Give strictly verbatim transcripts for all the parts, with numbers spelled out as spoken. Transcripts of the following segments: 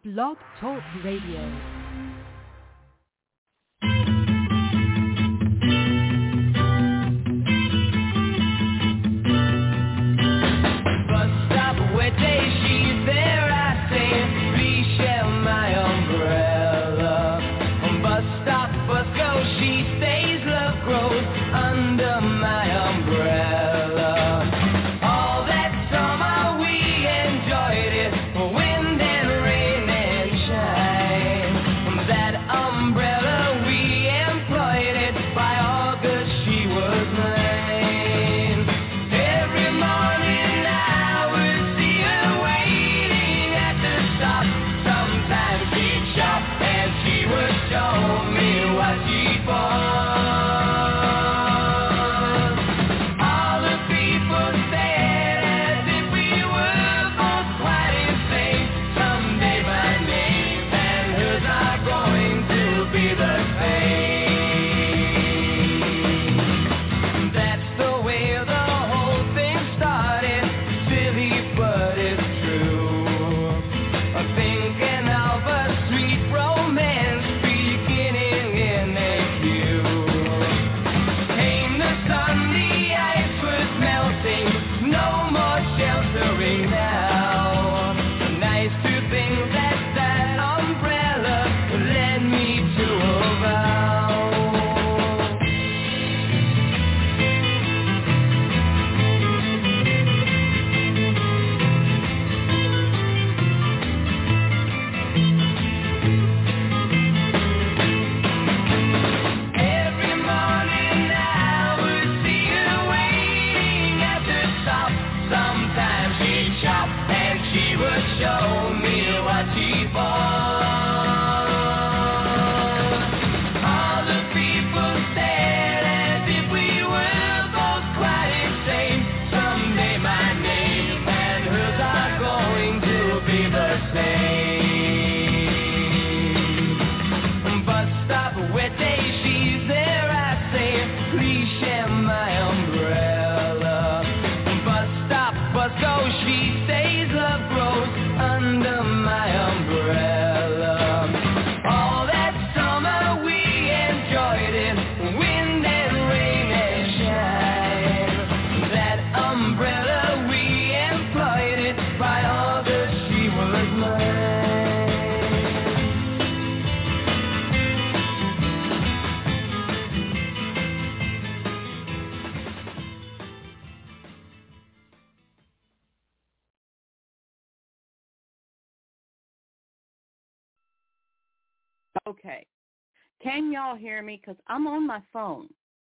Blog Talk Radio. Okay. Can y'all hear me? Because I'm on my phone.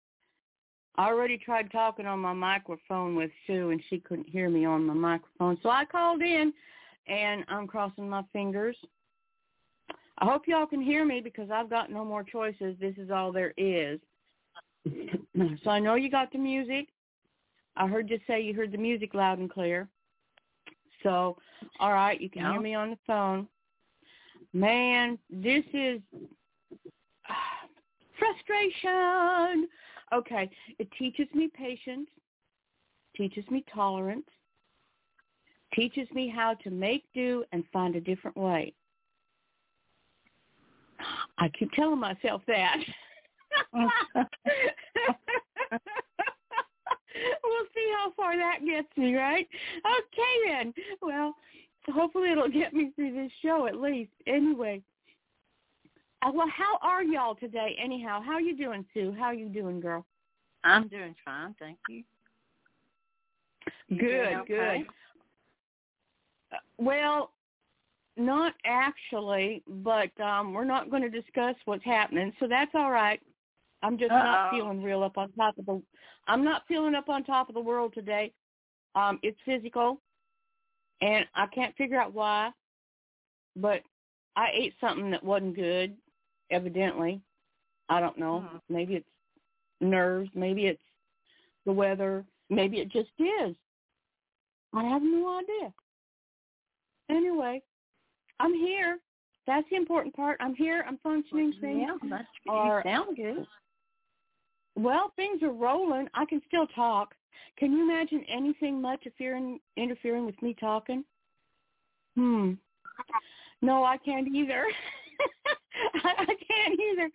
I already tried talking on my microphone with Sue, and she couldn't hear me on my microphone. So I called in, and I'm crossing my fingers. I hope y'all can hear me because I've got no more choices. This is all there is. So I know you got the music. I heard you say you heard the music loud and clear. So, all right, you can yeah. hear me on the phone. Man, this is uh, frustration. Okay, it teaches me patience, teaches me tolerance, teaches me how to make do and find a different way. I keep telling myself that. We'll see how far that gets me, right? Okay, then. Well, hopefully it'll get me through this show at least. Anyway, uh, well, how are y'all today anyhow? How are you doing, Sue? How are you doing, girl? I'm doing fine, thank you. you good, okay? good. Uh, well, not actually, but um, we're not going to discuss what's happening, so that's all right. I'm just Uh-oh. not feeling real up on top of the. I'm not feeling up on top of the world today. Um, it's physical. And I can't figure out why, but I ate something that wasn't good, evidently. I don't know. Mm-hmm. Maybe it's nerves. Maybe it's the weather. Maybe it just is. I have no idea. Anyway, I'm here. That's the important part. I'm here. I'm functioning. Things yeah, that's good. Are, you sound good. Well, things are rolling. I can still talk. Can you imagine anything much interfering, interfering with me talking? Hmm. No, I can't either. I, I can't either.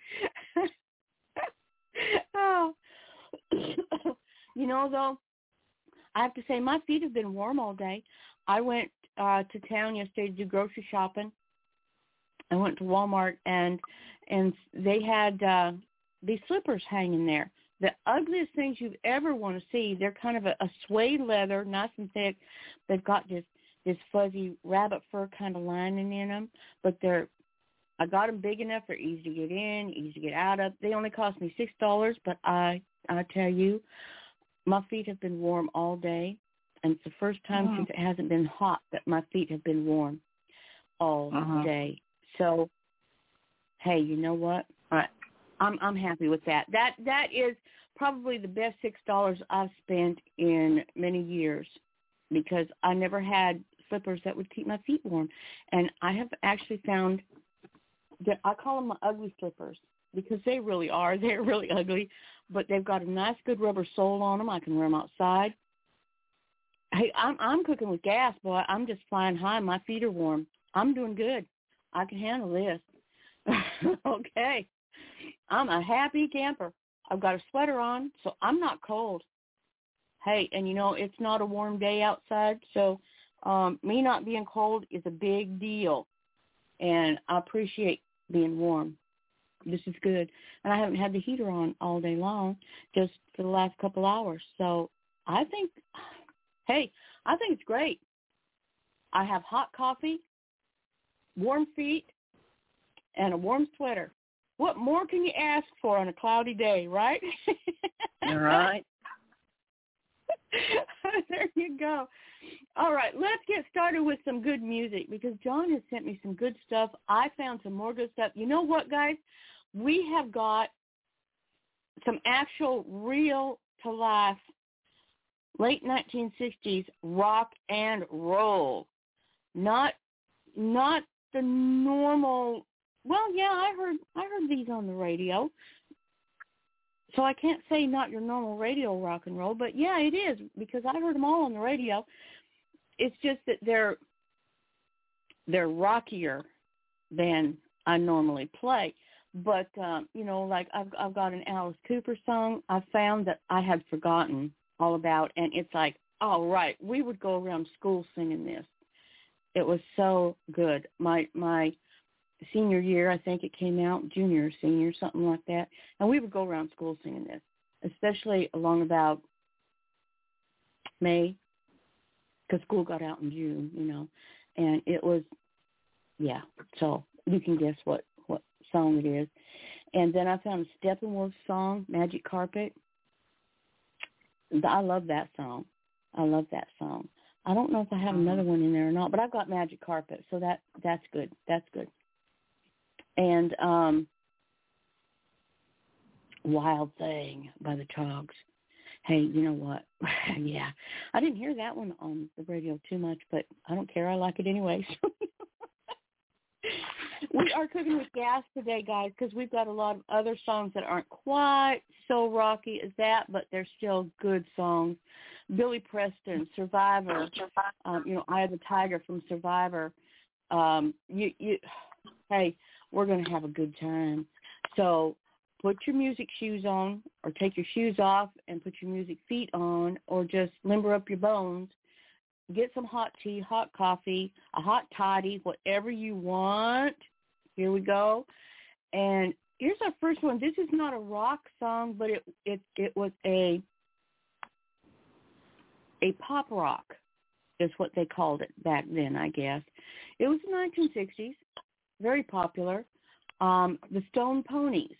Oh. You know, though, I have to say my feet have been warm all day. I went uh, to town yesterday to do grocery shopping. I went to Walmart, and and they had uh, these slippers hanging there. The ugliest things you've ever want to see. They're kind of a, a suede leather, nice and thick. They've got this this fuzzy rabbit fur kind of lining in them, but they're I got them big enough. They're easy to get in, easy to get out of. They only cost me six dollars, but I I tell you, my feet have been warm all day, and it's the first time uh-huh. since it hasn't been hot that my feet have been warm all uh-huh. day. So, hey, you know what? Right. I'm I'm happy with that. That that is probably the best six dollars I've spent in many years, because I never had slippers that would keep my feet warm, and I have actually found that I call them my ugly slippers, because they really are. They're really ugly, but they've got a nice, good rubber sole on them. I can wear them outside. Hey, I'm I'm cooking with gas, boy. I'm just flying high. My feet are warm. I'm doing good. I can handle this. Okay. I'm a happy camper. I've got a sweater on, so I'm not cold. Hey, and you know, it's not a warm day outside, so um, me not being cold is a big deal, and I appreciate being warm. This is good. And I haven't had the heater on all day long, just for the last couple hours. So I think, hey, I think it's great. I have hot coffee, warm feet, and a warm sweater. What more can you ask for on a cloudy day, right? All right. There you go. All right, let's get started with some good music, because John has sent me some good stuff. I found some more good stuff. You know what, guys? We have got some actual real-to-life late nineteen sixties rock and roll. Not not the normal. Well, yeah, I heard I heard these on the radio. So I can't say not your normal radio rock and roll, but yeah, it is, because I heard them all on the radio. It's just that they're they're rockier than I normally play. But um, you know, like I've I've got an Alice Cooper song I found that I had forgotten all about, and it's like, oh right, we would go around school singing this. It was so good. My my senior year, I think it came out, junior or senior, something like that, and we would go around school singing this, especially along about May, because school got out in June, you know, and it was, yeah, so you can guess what, what song it is. And then I found a Steppenwolf song, Magic Carpet. I love that song. I love that song. I don't know if I have another one in there or not, but I've got Magic Carpet, so that that's good. That's good. And um, Wild Thing by the Trogs. Hey, you know what? Yeah, I didn't hear that one on the radio too much, but I don't care. I like it anyway. We are cooking with gas today, guys, because we've got a lot of other songs that aren't quite so rocky as that, but they're still good songs. Billy Preston, Survivor, um, you know, Eye of the Tiger from Survivor. Um, you, you, hey, we're going to have a good time. So put your music shoes on, or take your shoes off and put your music feet on, or just limber up your bones. Get some hot tea, hot coffee, a hot toddy, whatever you want. Here we go. And here's our first one. This is not a rock song, but it it, it was a a pop rock is what they called it back then, I guess. It was the nineteen sixties, very popular. Um, the Stone Ponies.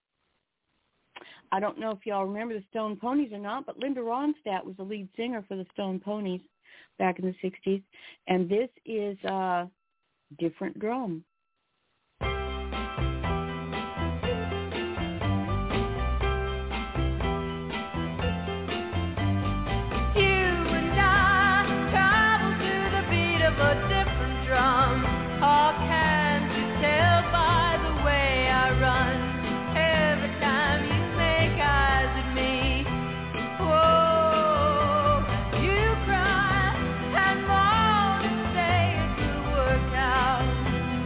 I don't know if y'all remember the Stone Ponies or not, but Linda Ronstadt was the lead singer for the Stone Ponies back in the sixties. And this is uh, Different Drum. A different drum, or can't you tell by the way I run? Every time you make eyes at me, whoa, you cry and moan and say it will work out.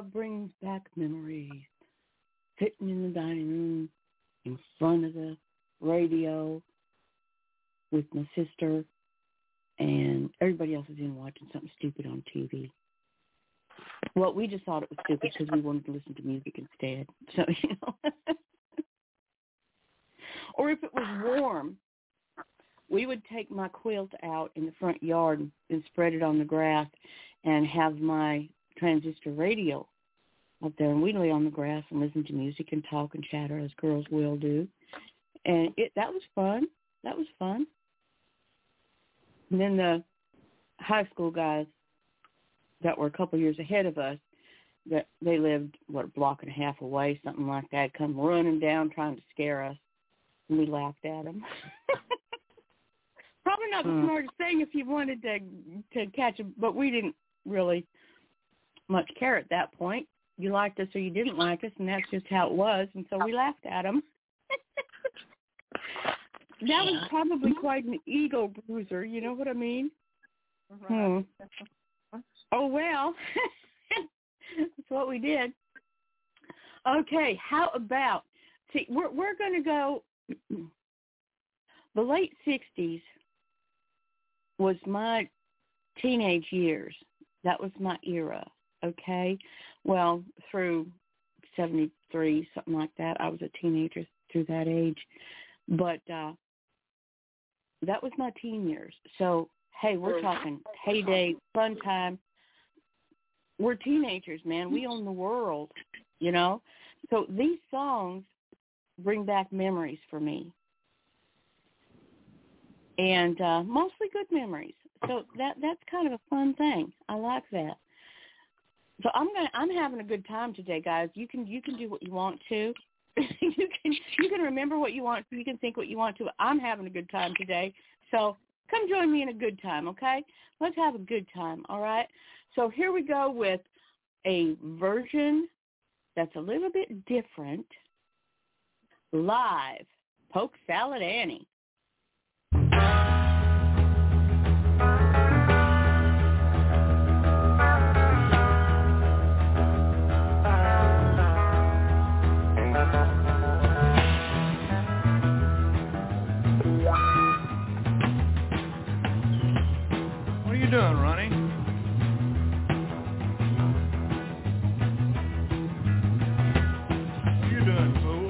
love brings back memories. Sitting in the dining room in front of the radio with my sister, and everybody else is in watching something stupid on T V. Well, we just thought it was stupid because we wanted to listen to music instead. So, you know. Or if it was warm, we would take my quilt out in the front yard and, and spread it on the grass and have my transistor radio up there. And we'd lay on the grass and listen to music and talk and chatter as girls will do. And it that was fun. That was fun. And then the high school guys that were a couple years ahead of us, that they lived, what, a block and a half away, something like that, come running down trying to scare us. And we laughed at them. Probably not the smartest thing if you wanted to to catch them, but we didn't really much care at that point. You liked us or you didn't like us, and that's just how it was, and so we laughed at them. That was probably quite an ego bruiser, you know what I mean? Right. Hmm. Oh, well, that's what we did. Okay, how about, see, we're, we're going to go, the late sixties was my teenage years. That was my era, okay? Well, through seventy-three, something like that, I was a teenager through that age. But uh, that was my teen years. So, hey, we're talking heyday, fun time. We're teenagers, man. We own the world, you know? So these songs bring back memories for me. And uh, mostly good memories. So that that's kind of a fun thing. I like that. So I'm gonna I'm having a good time today, guys. You can you can do what you want to. you can you can remember what you want to. You can think what you want to. I'm having a good time today. So come join me in a good time, okay? Let's have a good time, all right? So here we go with a version that's a little bit different. Live, Polk Salad Annie. What are you doing, Ronnie? What are you doing, fool?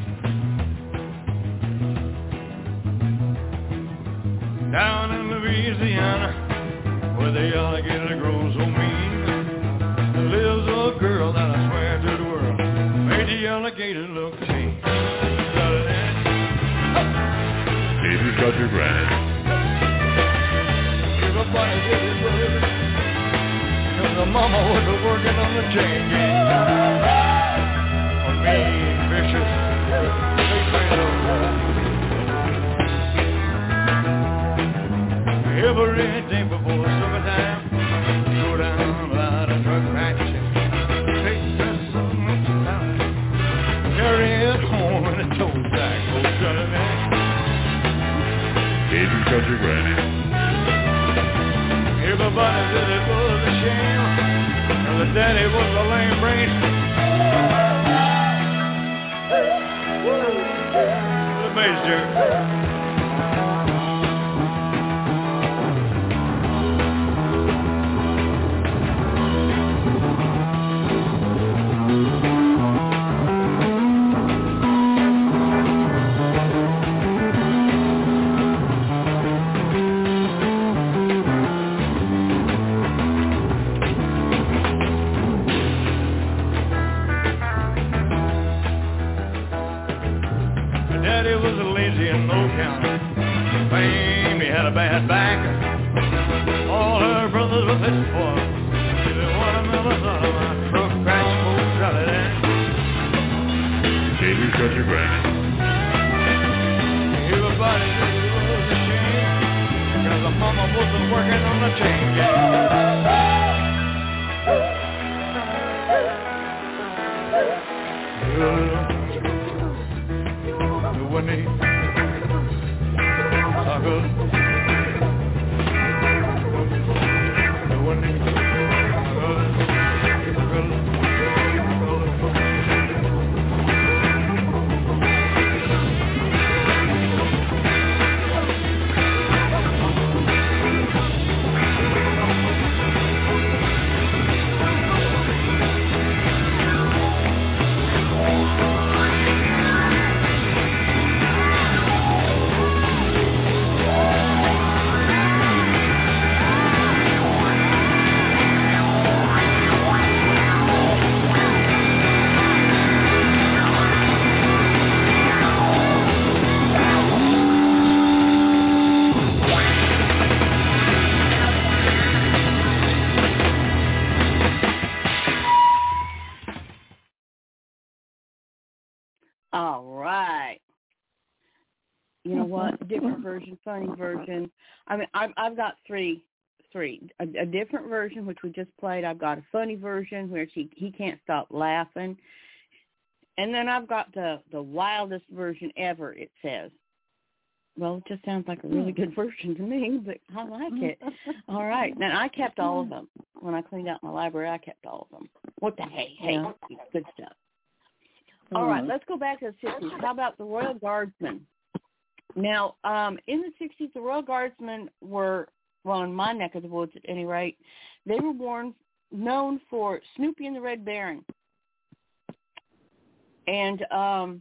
Down in Louisiana, where the alligator grows so mean, there lives a girl that I swear to the world made the alligator look clean. Got it in? Baby's got your granny. Everybody did it good, 'cause the mama was working on the chain gang. A mean, vicious, big man of war. Every day before summertime, go down by the truck ranch, take that son up to town, carry it home in a tow sack. Oh, got it, man. Baby's got your granny. Everybody said it was a shame, and the daddy was a lame brain. The major. Bad back. All her brothers with his boy. They watermelons out of my truck, crash, full salad, and baby's got your granny. Everybody said it was a shame, 'cause the mama wasn't working on the chain gang. The one day, tacos. One day, different version, funny version. I mean, I've, I've got three, three. A, a different version, which we just played. I've got a funny version where she, he can't stop laughing. And then I've got the, the wildest version ever, it says. Well, it just sounds like a really good version to me, but I like it. All right. Now, I kept all of them. When I cleaned out my library, I kept all of them. What the hey? Hey, yeah. Good stuff. All mm. right, let's go back to the sixties. How about the Royal Guardsmen? Now, um, in the sixties, the Royal Guardsmen were, well, in my neck of the woods at any rate, they were born, known for Snoopy and the Red Baron. And um,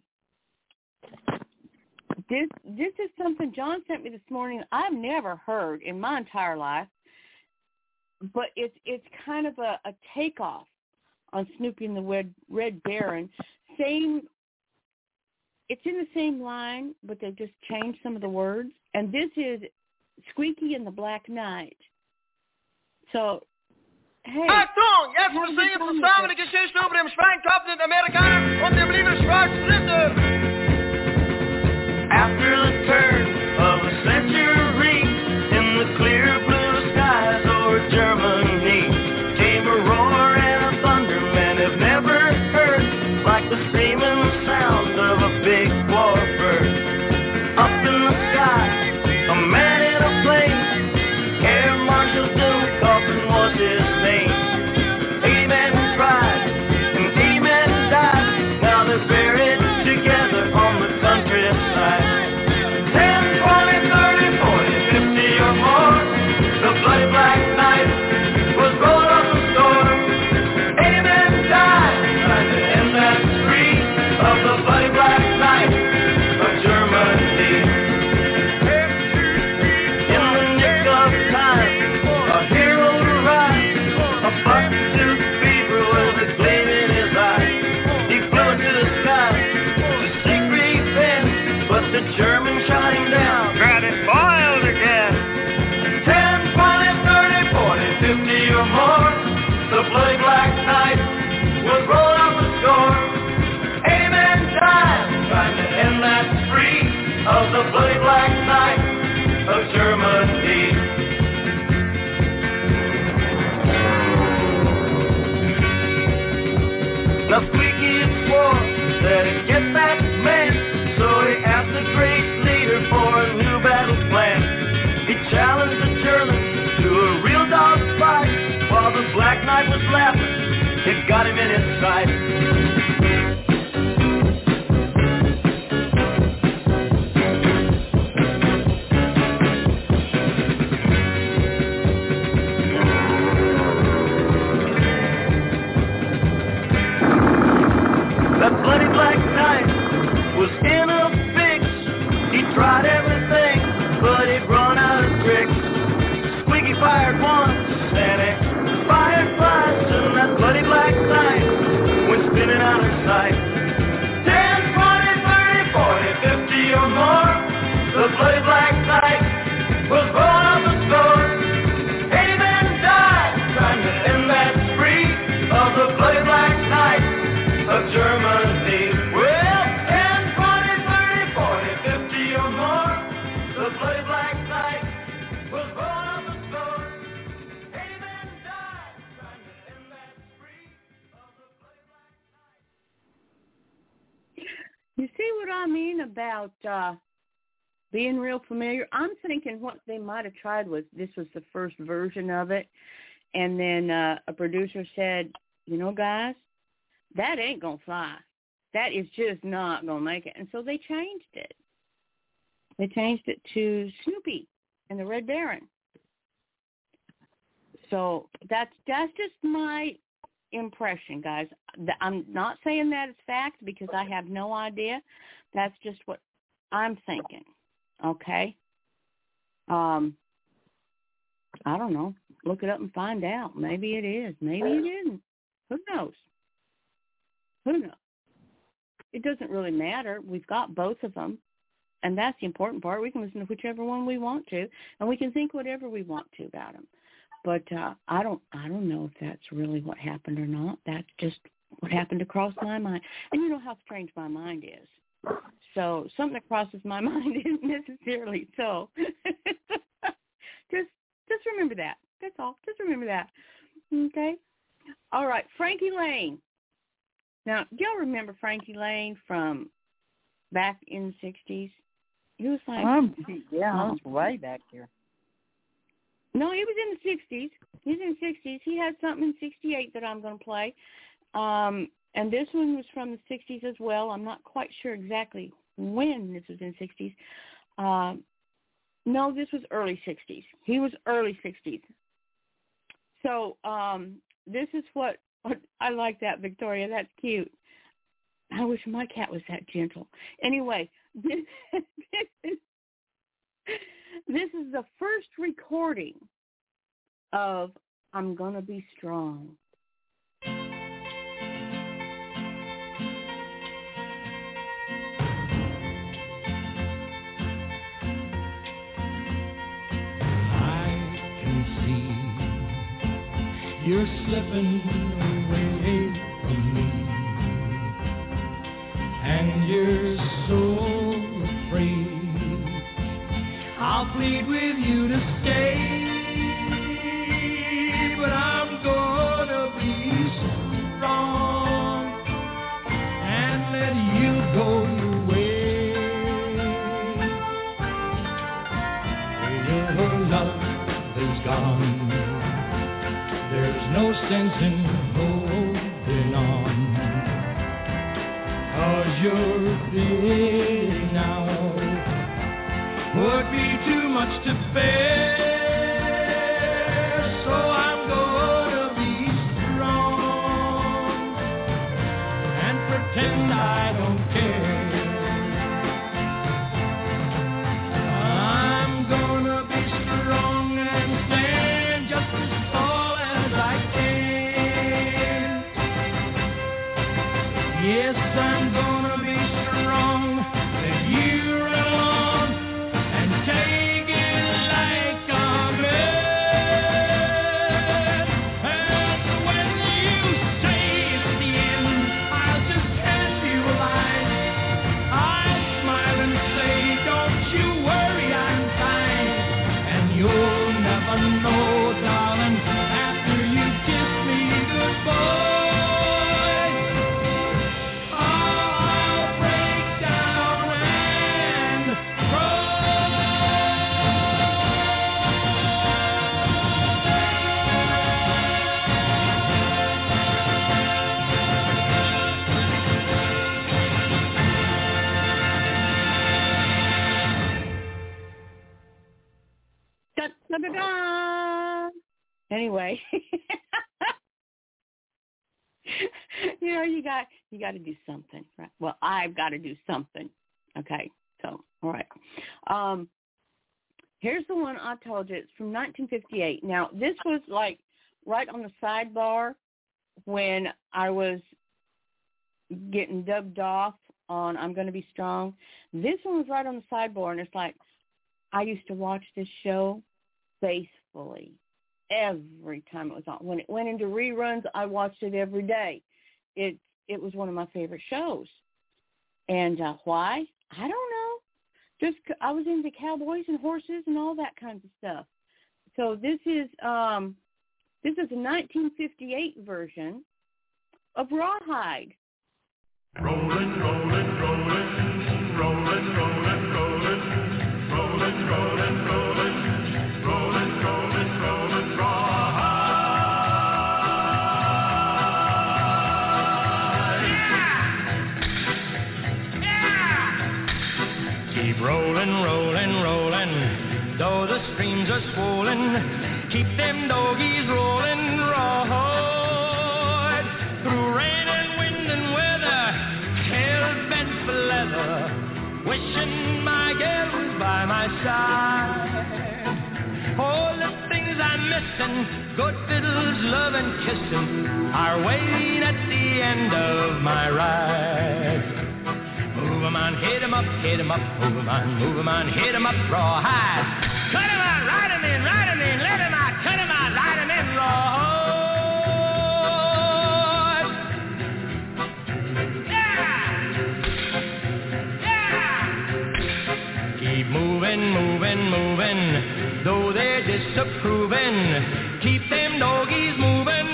this this is something John sent me this morning I've never heard in my entire life, but it's it's kind of a, a takeoff on Snoopy and the Red, Red Baron. Same, it's in the same line, but they've just changed some of the words. And this is Squeaky and the Black Knight. So, hey. Achtung, jetzt besinge zusammen die Geschichte über den schweinkopfenden Amerikaner und dem lieben schwarzen Ritter. After the turn of the century, in the clear blue skies over Germany, came a roar and a thunder men have never heard, like the screaming sound of a big war bird. Up in the sky, a man in a plane, Air Marshal Duncoffin was his name. Eighty men cried, and eighty men died, now they're buried together on the countryside. Ten, twenty, thirty, forty, fifty or more, the bloody black knight was rolled up the store. Eighty men died, trying to end that spree of the bloody black knight of Germany. In the nick of time, a hero to rise, a buck-toothed beaver with a gleam in his eye. He flew into the sky to seek revenge, but the Germans shot him down, got it boiled again. Ten, twenty, thirty, forty, fifty or more, the bloody black knight was rolled up the score. Eighty men died, trying to end that spree of the bloody black knight of Germany. Now Squeaky swore that he'd get that man, so he asked the great leader for a new battle plan. He challenged the Germans to a real dog fight, while the Black Knight was laughing, it got him in his sight. That bloody black knight was in a fix. He tried everything, but he'd run out of tricks. Squeaky fired once, and he fired twice, and that bloody black knight went spinning out of sight. Ten, twenty, thirty, forty, fifty or more, the bloody black knight was rolling up the score. Eighty men died, trying to end that spree of the bloody black knight of Germany. Well, ten, twenty, thirty, forty, fifty or more, the bloody black knight was rolling up the score. Eighty men died, trying to end that spree of the bloody black knight. You see what I mean about uh, being real familiar? I'm thinking what they might have tried was this was the first version of it, and then uh, a producer said, you know, guys, that ain't going to fly. That is just not going to make it. And so they changed it. They changed it to Snoopy and the Red Baron. So that's that's just my impression, guys. I'm not saying that it's fact because I have no idea. That's just what I'm thinking. Okay? Um, I don't know. Look it up and find out. Maybe it is. Maybe it isn't. Who knows? Who knows? It doesn't really matter. We've got both of them, and that's the important part. We can listen to whichever one we want to, and we can think whatever we want to about them. But uh, I don't, I don't know if that's really what happened or not. That's just what happened to cross my mind. And you know how strange my mind is. So something that crosses my mind isn't necessarily so. just just remember that. That's all. Just remember that. Okay? All right. Frankie Laine. Now, do y'all remember Frankie Laine from back in the sixties? He was like... Um, yeah, I was way back there. No, he was in the sixties. He was in the sixties. He had something in sixty-eight that I'm going to play. Um, and this one was from the sixties as well. I'm not quite sure exactly when this was in the sixties. Um, no, this was early sixties. He was early sixties. So um, this is what, I like that, Victoria. That's cute. I wish my cat was that gentle. Anyway, this, this, is, this is the first recording of I'm Gonna Be Strong. You're slipping away from me, and you're so afraid. I'll plead with you to stay, but I'm gonna be strong and let you go your way. Your love is gone. There's no sense in holding on, 'cause your feeling now would be too much to bear. So I'm gonna be strong and pretend I don't care. I'm gonna be strong and stand just as tall as I can. Yes, I'm gonna be strong. Let you run along and take it like a man. And when you say it's the end, I'll just hand you a line. I'll smile and say, don't you worry, I'm fine. And you'll never know, darling, after you kiss me goodbye. I'll break down and Da, da, da, da. Anyway, you know, you got you got to do something, right? Well, I've got to do something. Okay, so all right. Um, here's the one I told you. It's from nineteen fifty-eight. Now, this was like right on the sidebar when I was getting dubbed off on I'm Gonna Be Strong. This one was right on the sidebar, and it's like I used to watch this show faithfully every time it was on. When it went into reruns, I watched it every day. It it was one of my favorite shows. And uh, why? I don't know. Just c- I was into cowboys and horses and all that kinds of stuff. So this is um, this is a nineteen fifty-eight version of Rawhide. Rolling, rolling, rolling, rolling, rolling, rolling, rolling, rolling, rolling, rolling, rolling, rolling, rawhide. Yeah! Keep rolling, rolling, rolling, though the streams are swollen. Keep them doggies rolling, rawhide. Through rain and wind and weather, hell-bent for leather, wishing my girl was by my side. All the things I'm missing, good fiddles, love and kissing, are waiting at the end of my ride. Move 'em on, hit 'em up, hit 'em up, move 'em on, move 'em on, hit 'em up, rawhide. Cut 'em out, ride 'em in, ride 'em in, let 'em out, cut 'em out, ride 'em in, rawhide. Yeah! though they're disapproving. Keep them doggies moving,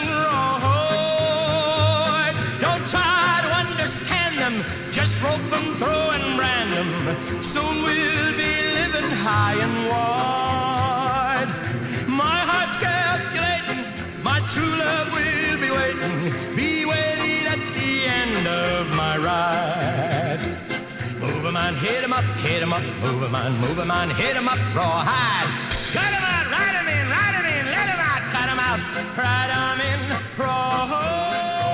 right. Don't try to understand them, just rope them, throw and brand them. Soon we'll be living high and wide. My heart's calculating, my true love will be waiting, be waiting at the end of my ride. Move 'em on, hit 'em up, hit 'em up, move 'em on, move 'em on, hit 'em up, rawhide. Cut 'em out, ride 'em in, ride 'em in, let 'em out, cut 'em out, ride 'em in, rawhide.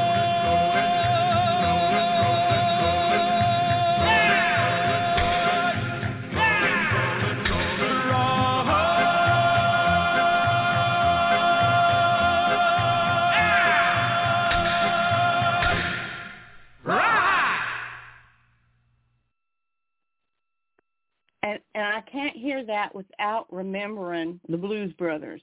And, and I can't hear that without remembering the Blues Brothers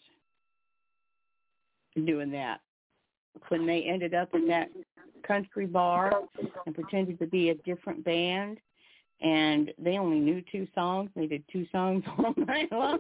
doing that. When they ended up in that country bar and pretended to be a different band, and they only knew two songs. They did two songs all night long.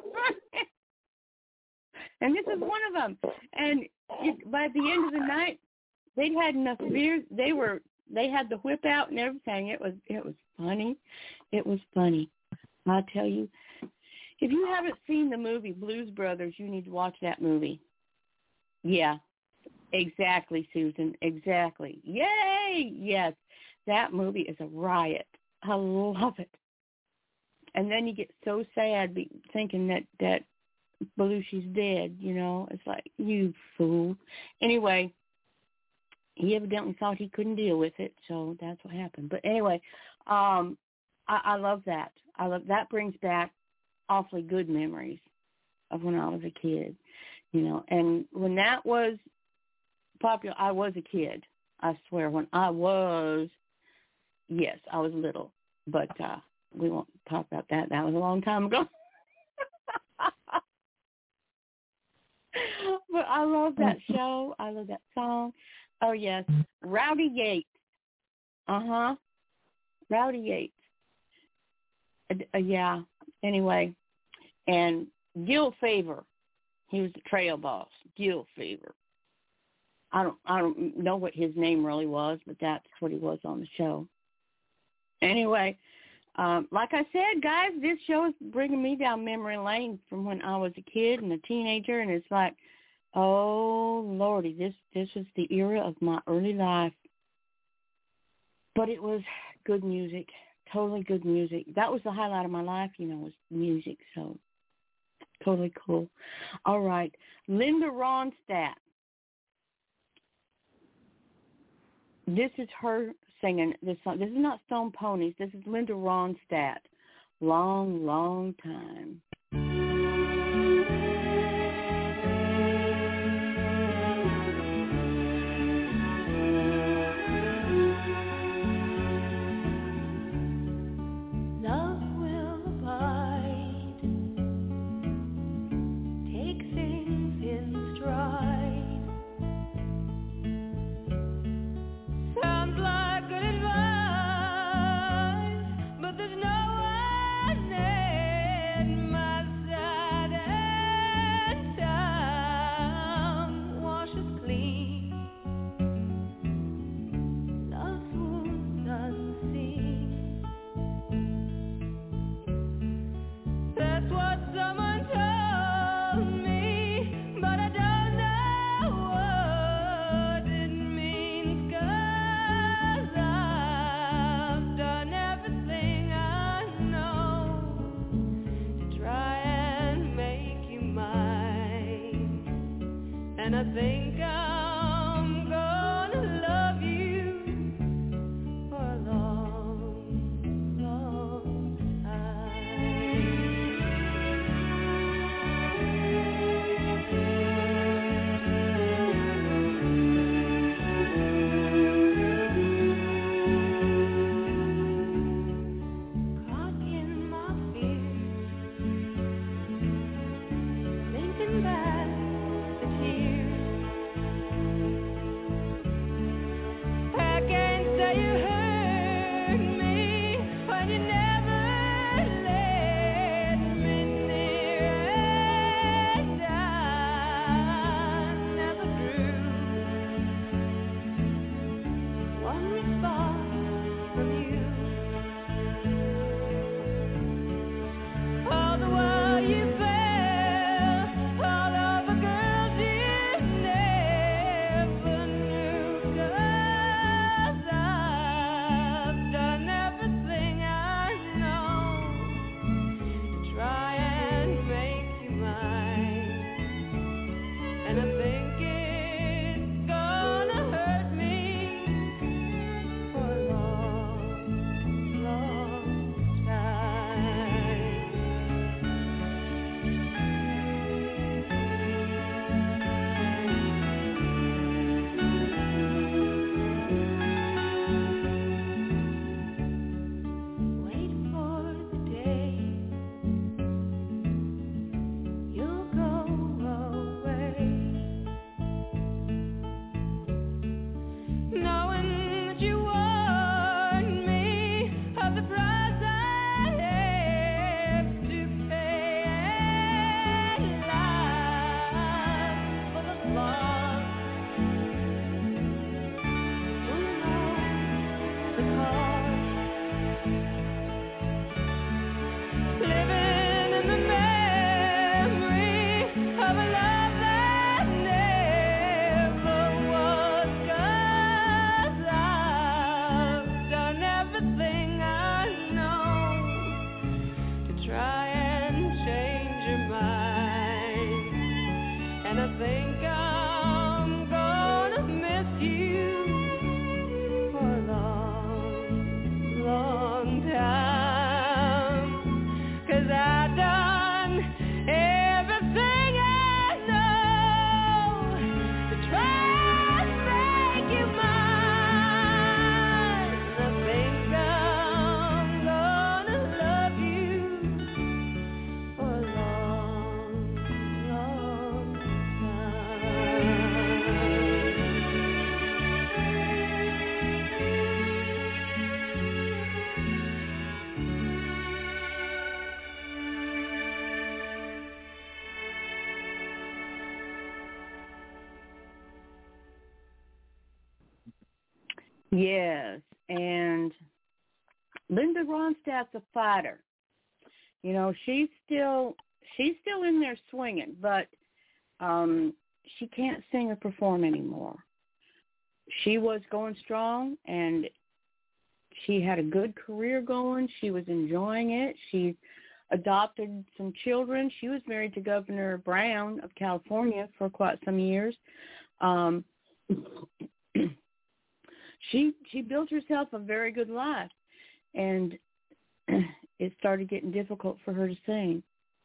And this is one of them. And it, by the end of the night, they'd had enough beers. They were they had the whip out and everything. It was it was funny. It was funny. I'll tell you, if you haven't seen the movie Blues Brothers, you need to watch that movie. Yeah, exactly, Susan, exactly. Yay! Yes, that movie is a riot. I love it. And then you get so sad be, thinking that, that Belushi's dead, you know. It's like, you fool. Anyway, he evidently thought he couldn't deal with it, so that's what happened. But anyway, um, I, I love that. I love that. Brings back awfully good memories of when I was a kid, you know. And when that was popular, I was a kid. I swear, when I was, yes, I was little, but uh, we won't talk about that. That was a long time ago. But I love that show. I love that song. Oh yes, Rowdy Yates. Uh huh. Rowdy Yates. Uh, uh, yeah. Anyway, and Gil Favor, he was the trail boss. Gil Favor. I don't, I don't know what his name really was, but that's what he was on the show. Anyway, um, like I said, guys, this show is bringing me down memory lane from when I was a kid and a teenager, and it's like, oh Lordy, this this was the era of my early life. But it was good music. Totally good music. That was the highlight of my life, you know, was music. So totally cool. All right. Linda Ronstadt. This is her singing this song. This is not Stone Ponies. This is Linda Ronstadt. Long, long time. And I think I'm gonna love you for a long, long time. Caught in my fears, thinking back the tears Yes, and Linda Ronstadt's a fighter. You know, she's still she's still in there swinging, but um, she can't sing or perform anymore. She was going strong, and she had a good career going. She was enjoying it. She adopted some children. She was married to Governor Brown of California for quite some years. Um, she she built herself a very good life, and it started getting difficult for her to sing.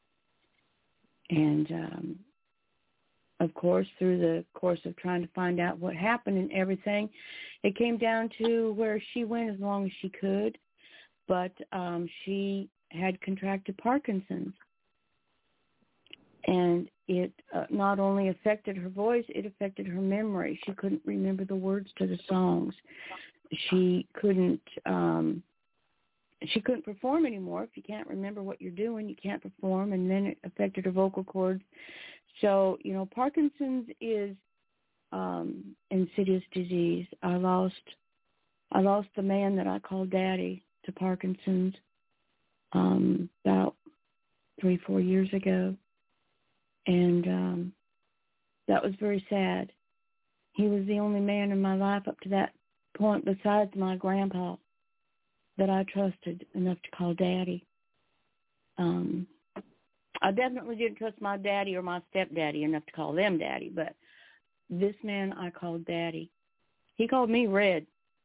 And, um, of course, through the course of trying to find out what happened and everything, it came down to where she went as long as she could. But um, she had contracted Parkinson's. And it uh, not only affected her voice, it affected her memory. She couldn't remember the words to the songs. She couldn't... Um, She couldn't perform anymore. If you can't remember what you're doing, you can't perform, and then it affected her vocal cords. So, you know, Parkinson's is um, insidious disease. I lost, I lost the man that I called Daddy to Parkinson's um, about three, four years ago, and um, that was very sad. He was the only man in my life up to that point, besides my grandpa, that I trusted enough to call Daddy. Um, I definitely didn't trust my daddy or my stepdaddy enough to call them Daddy, but this man I called Daddy. He called me Red.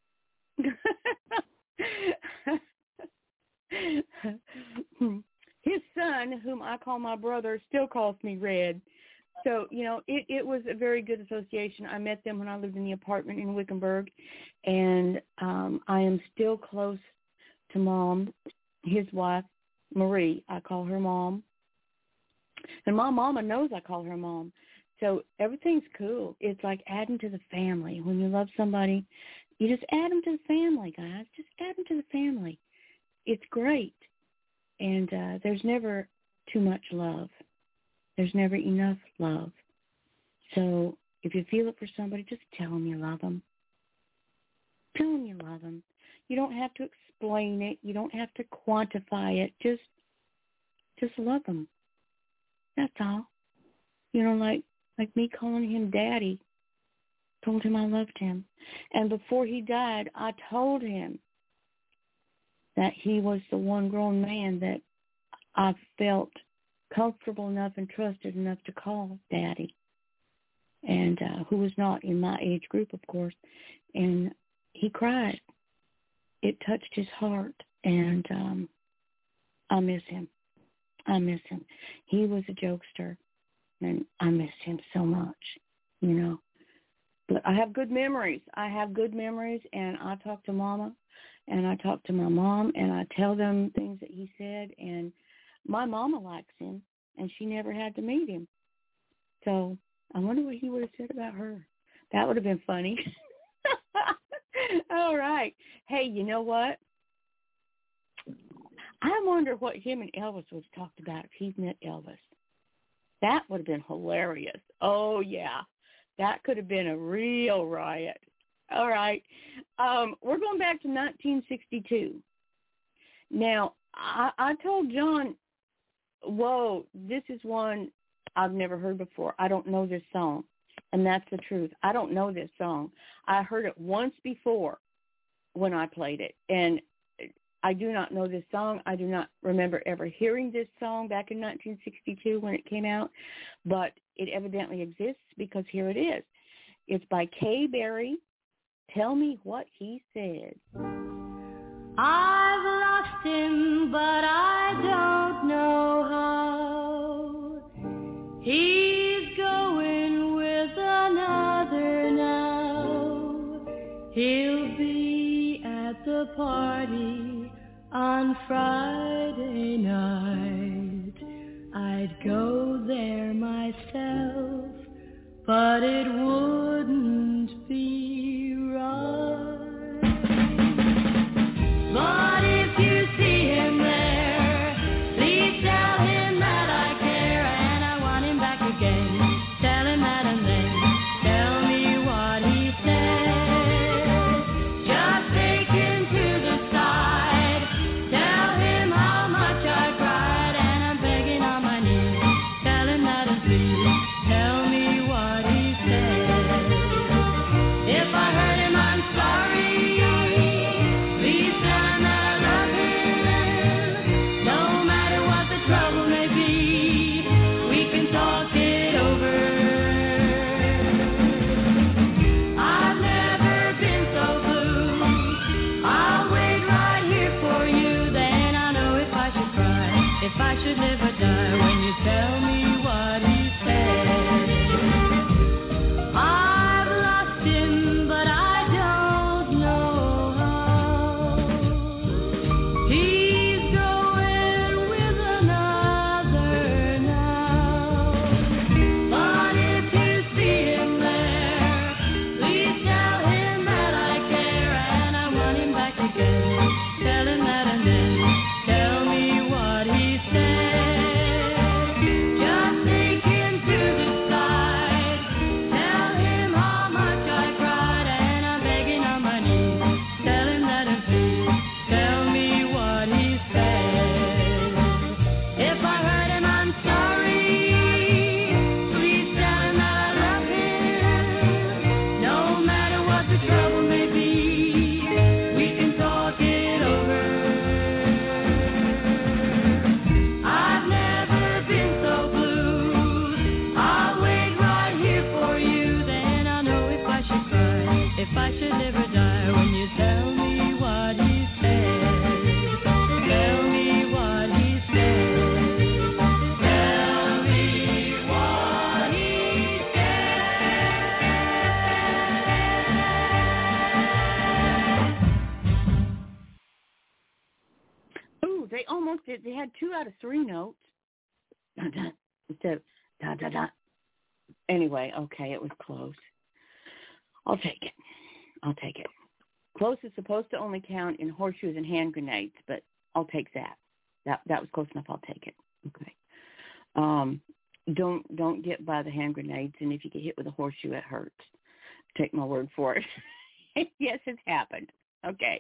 His son, whom I call my brother, still calls me Red. So, you know, it, it was a very good association. I met them when I lived in the apartment in Wickenburg, and um, I am still close to Mom, his wife, Marie. I call her Mom. And my mama knows I call her Mom. So everything's cool. It's like adding to the family. When you love somebody, you just add them to the family, guys. Just add them to the family. It's great. And uh, there's never too much love. There's never enough love. So if you feel it for somebody, just tell them you love them. Tell them you love them. You don't have to explain it. You don't have to quantify it. Just, just love them. That's all. You know, like like me calling him Daddy. Told him I loved him. And before he died, I told him that he was the one grown man that I felt comfortable enough and trusted enough to call Daddy, and uh, who was not in my age group, of course. And he cried. It touched his heart, and um, I miss him. I miss him. He was a jokester, and I miss him so much, you know. But I have good memories. I have good memories, and I talk to Mama, and I talk to my mom, and I tell them things that he said, and my mama likes him, and she never had to meet him. So I wonder what he would have said about her. That would have been funny. All right. Hey, you know what? I wonder what him and Elvis would have talked about if he met Elvis. That would have been hilarious. Oh, yeah. That could have been a real riot. All right. Um, we're going back to nineteen sixty-two. Now, I, I told John, whoa, this is one I've never heard before. I don't know this song. And that's the truth. I don't know this song. I heard it once before when I played it. And I do not know this song. I do not remember ever hearing this song back in nineteen sixty-two when it came out. But it evidently exists because here it is. It's by Kay Berry. Tell me what he said. I've lost him, but I don't know how. He's going with another now. He'll be at the party on Friday night. I'd go there myself, but it wouldn't be right. But if you see him there, please tell him that I care and I want him back again. Tell him that and then tell me what he said. two out of three notes instead of da da da. Anyway, okay, it was close. I'll take it. I'll take it. Close is supposed to only count in horseshoes and hand grenades, but I'll take that. That that was close enough. I'll take it. Okay. Um, don't don't get by the hand grenades, and if you get hit with a horseshoe, it hurts. Take my word for it. Yes, it's happened. Okay.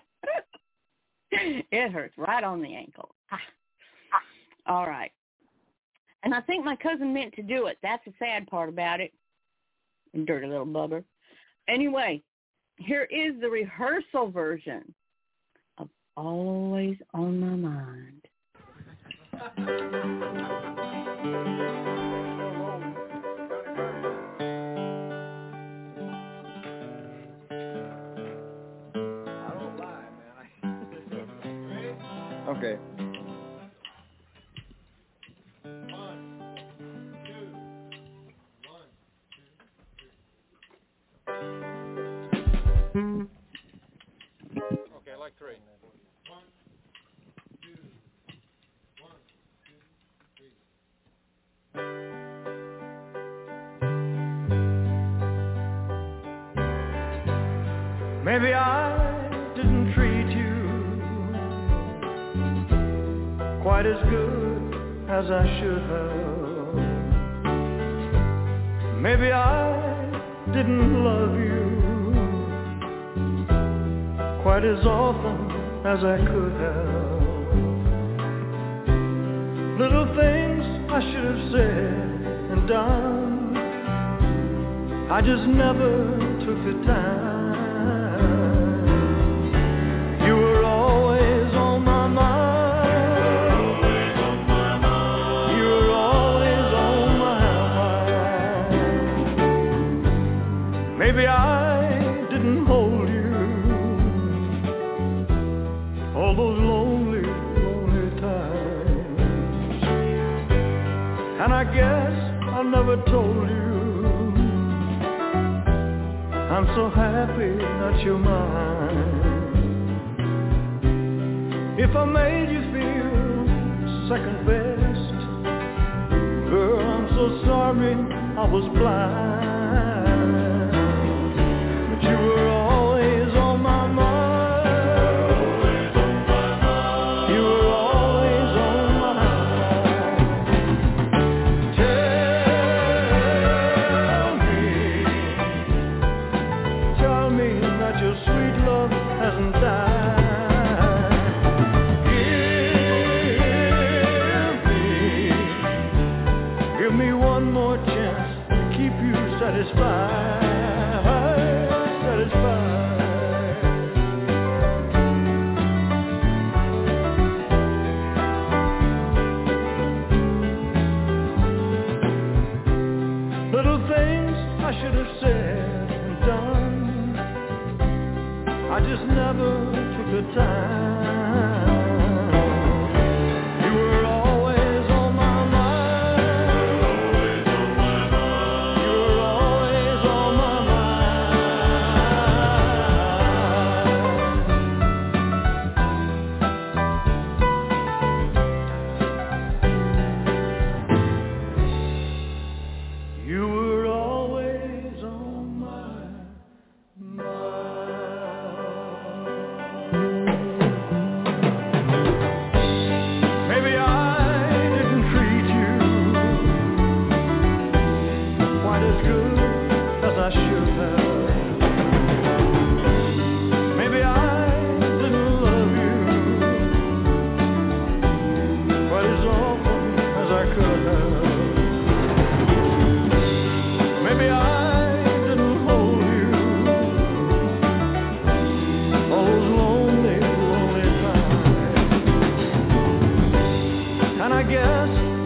It hurts right on the ankle. All right. And I think my cousin meant to do it. That's the sad part about it. Dirty little bubber. Anyway, here is the rehearsal version of Always on My Mind. Okay. Okay, like three. One, two, one, two, three. Maybe I didn't treat you quite as good as I should have. Maybe I didn't love you quite as often as I could have. Little things I should have said and done, I just never took the time. You were always on my mind. You were always on my mind. Maybe I didn't hold you all those lonely, lonely times. And I guess I never told you I'm so happy that you're mine. If I made you feel second best, girl, I'm so sorry I was blind. But you were always on my mind.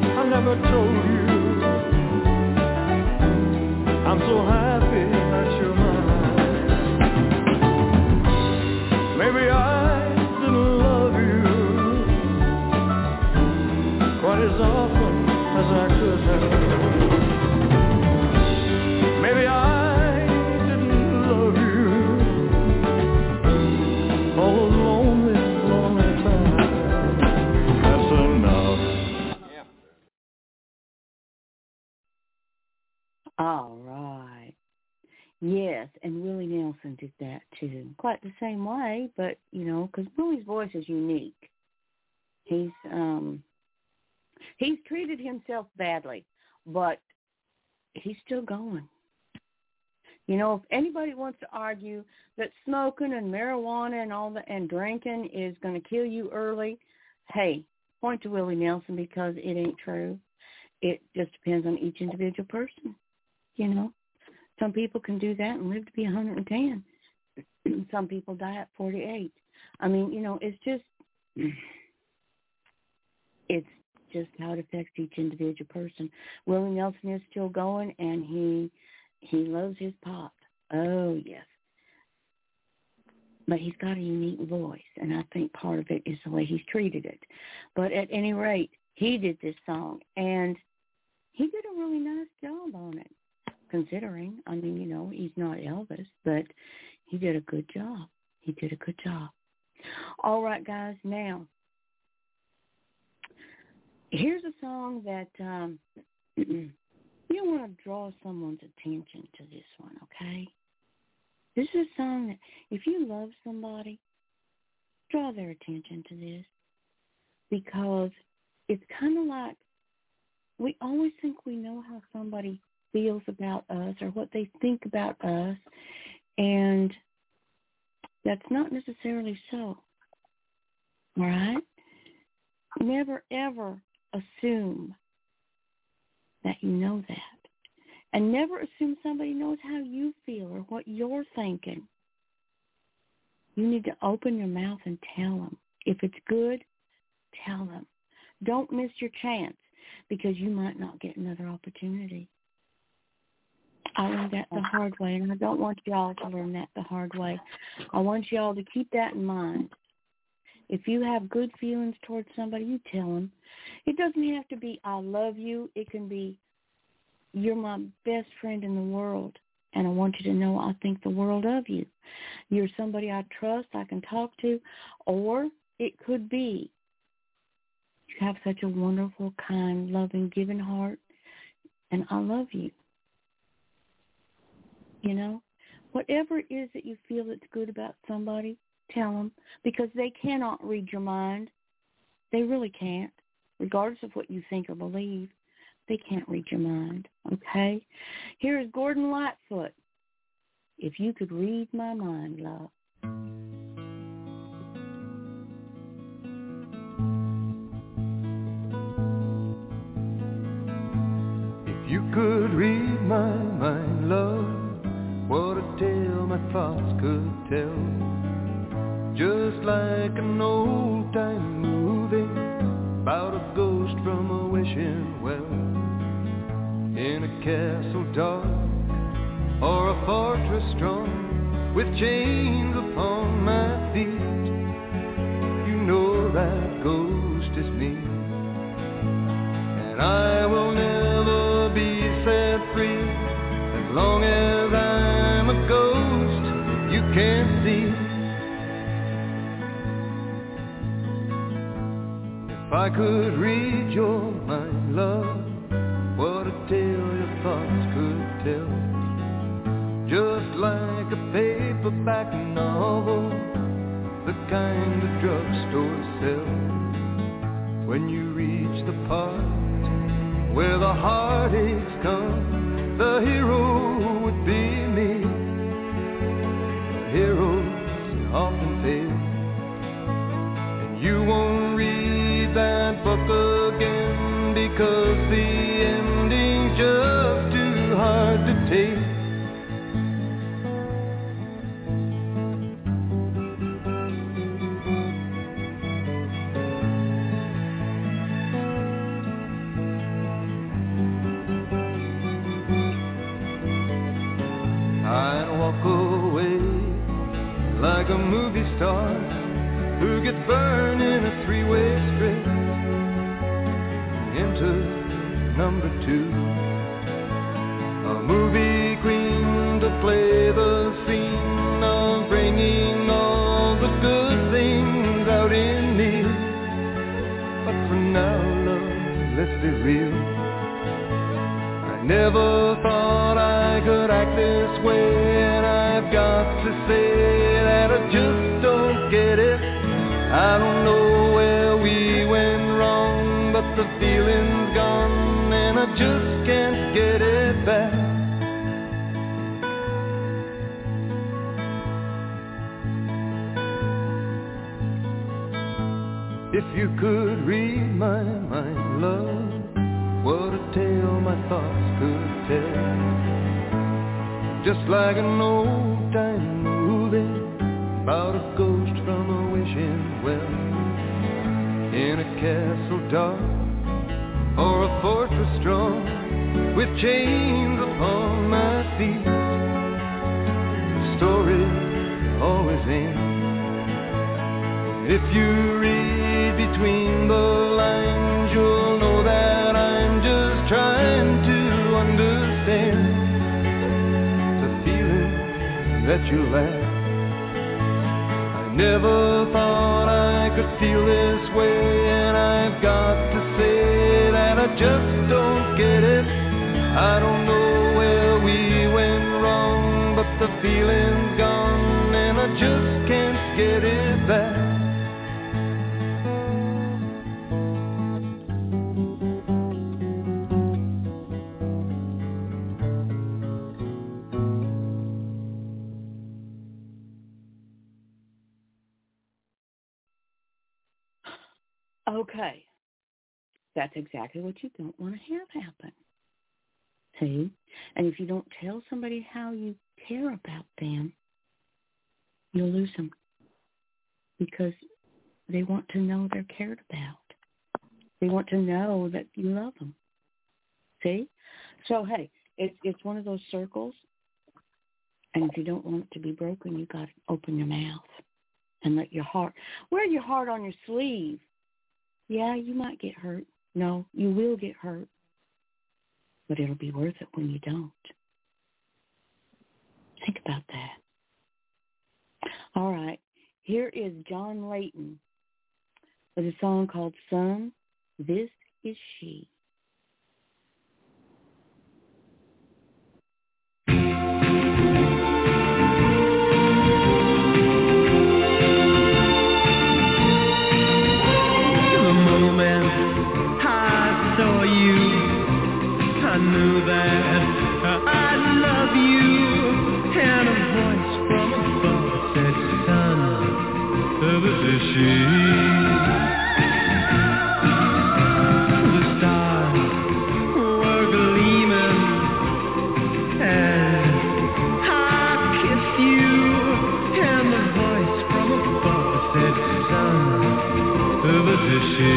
I'm so happy that you're All right. Yes, and Willie Nelson did that too. Quite the same way, but, you know, because Willie's voice is unique. He's um, he's treated himself badly, but he's still going. You know, if anybody wants to argue that smoking and marijuana and all the and drinking is going to kill you early, hey, point to Willie Nelson, because it ain't true. It just depends on each individual person. You know, some people can do that and live to be one hundred ten. Some people die at forty-eight. I mean, you know, it's just it's just how it affects each individual person. Willie Nelson is still going, and he he loves his pop. Oh, yes. But he's got a unique voice, and I think part of it is the way he's treated it. But at any rate, he did this song, and he did a really nice job on it, considering. I mean, you know, he's not Elvis, but he did a good job. He did a good job. All right, guys, now, here's a song that um, you want to draw someone's attention to this one, okay? This is a song that if you love somebody, draw their attention to this, because it's kind of like we always think we know how somebody feels about us or what they think about us, and that's not necessarily so, all right? Never, ever assume that you know that. And never assume somebody knows how you feel or what you're thinking. You need to open your mouth and tell them. If it's good, tell them. Don't miss your chance, because you might not get another opportunity. I learned that the hard way, and I don't want y'all to learn that the hard way. I want y'all to keep that in mind. If you have good feelings towards somebody, you tell them. It doesn't have to be, I love you. It can be, you're my best friend in the world, and I want you to know I think the world of you. You're somebody I trust, I can talk to. Or it could be, you have such a wonderful, kind, loving, giving heart, and I love you. You know, whatever it is that you feel that's good about somebody, tell them, because they cannot read your mind. They really can't, regardless of what you think or believe. They can't read your mind, okay? Here is Gordon Lightfoot. If you could read my mind, love. If you could read my mind, love, what a tale my thoughts could tell. Just like an old-time movie about a ghost from a wishing well, in a castle dark or a fortress strong, with chains upon my feet. You know that ghost is me, and I will never be set free as long as I'm a ghost that you can't see. If I could read your mind, love, what a tale your thoughts could tell. Just like a paperback novel, the kind the drugstore sells. When you reach the part where the heartaches come, the hero would be me. The heroes often fail, and you won't read that book again, because the ending's just too hard to take. I'd walk away like a movie star who gets burned in a three-way script into number two. A movie queen to play the scene of bringing all the good things out in me. But for now, love, let's be real. I never thought could act this way, and I've got to say that I just don't get it. I don't know where we went wrong, but the feeling's gone, and I just can't get it back. If you could read my mind, love, what a tale my thoughts could tell. Just like an old-time movie about a ghost from a wishing well, in a castle dark or a fortress strong, with chains upon my feet. The story always ends. If you read between the lines, you'll know that I'm just trying to understand the feeling that you lack. I never thought I could feel this way, and I've got to say that I just don't get it. I don't know where we went wrong, but the feeling's gone, and I just can't get it back. Okay. That's exactly what you don't want to have happen. See? And if you don't tell somebody how you care about them, you'll lose them. Because they want to know they're cared about. They want to know that you love them. See? So, hey, it's it's one of those circles. And if you don't want it to be broken, you got to open your mouth and let your heart, wear your heart on your sleeve. Yeah, you might get hurt. No, you will get hurt. But it'll be worth it when you don't. Think about that. All right. Here is John Layton with a song called Son, This Is She. I knew that I'd love you, and a voice from above said, son, this is she. The stars were gleaming, and I kissed you, and the voice from above said, son, this is she.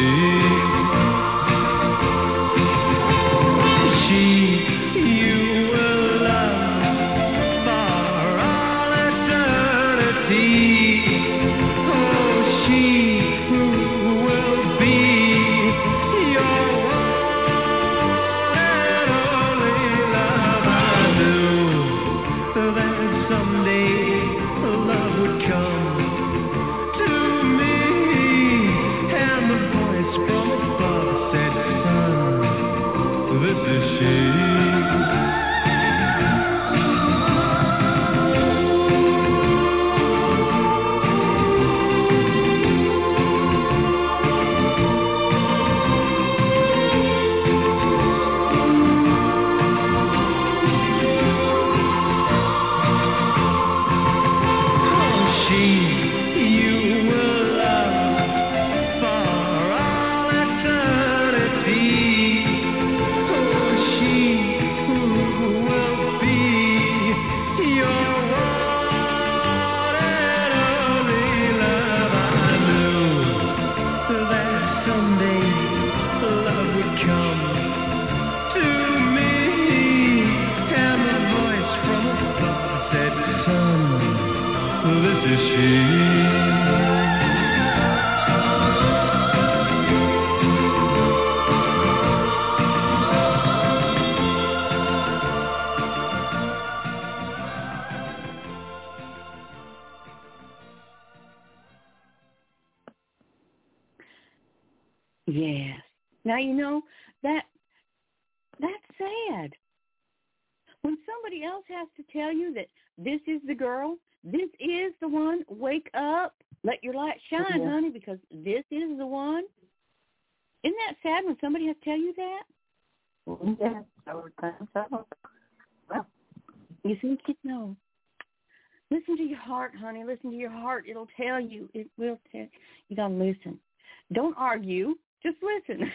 Yes. Now, you know, that that's sad. When somebody else has to tell you that this is the girl, this is the one, wake up, let your light shine, Yeah. honey, because this is the one. Isn't that sad when somebody has to tell you that? Yeah, I would think so. Well, you think you know. Listen to your heart, honey. Listen to your heart. It'll tell you. It will tell. You got to listen. Don't argue. Just listen.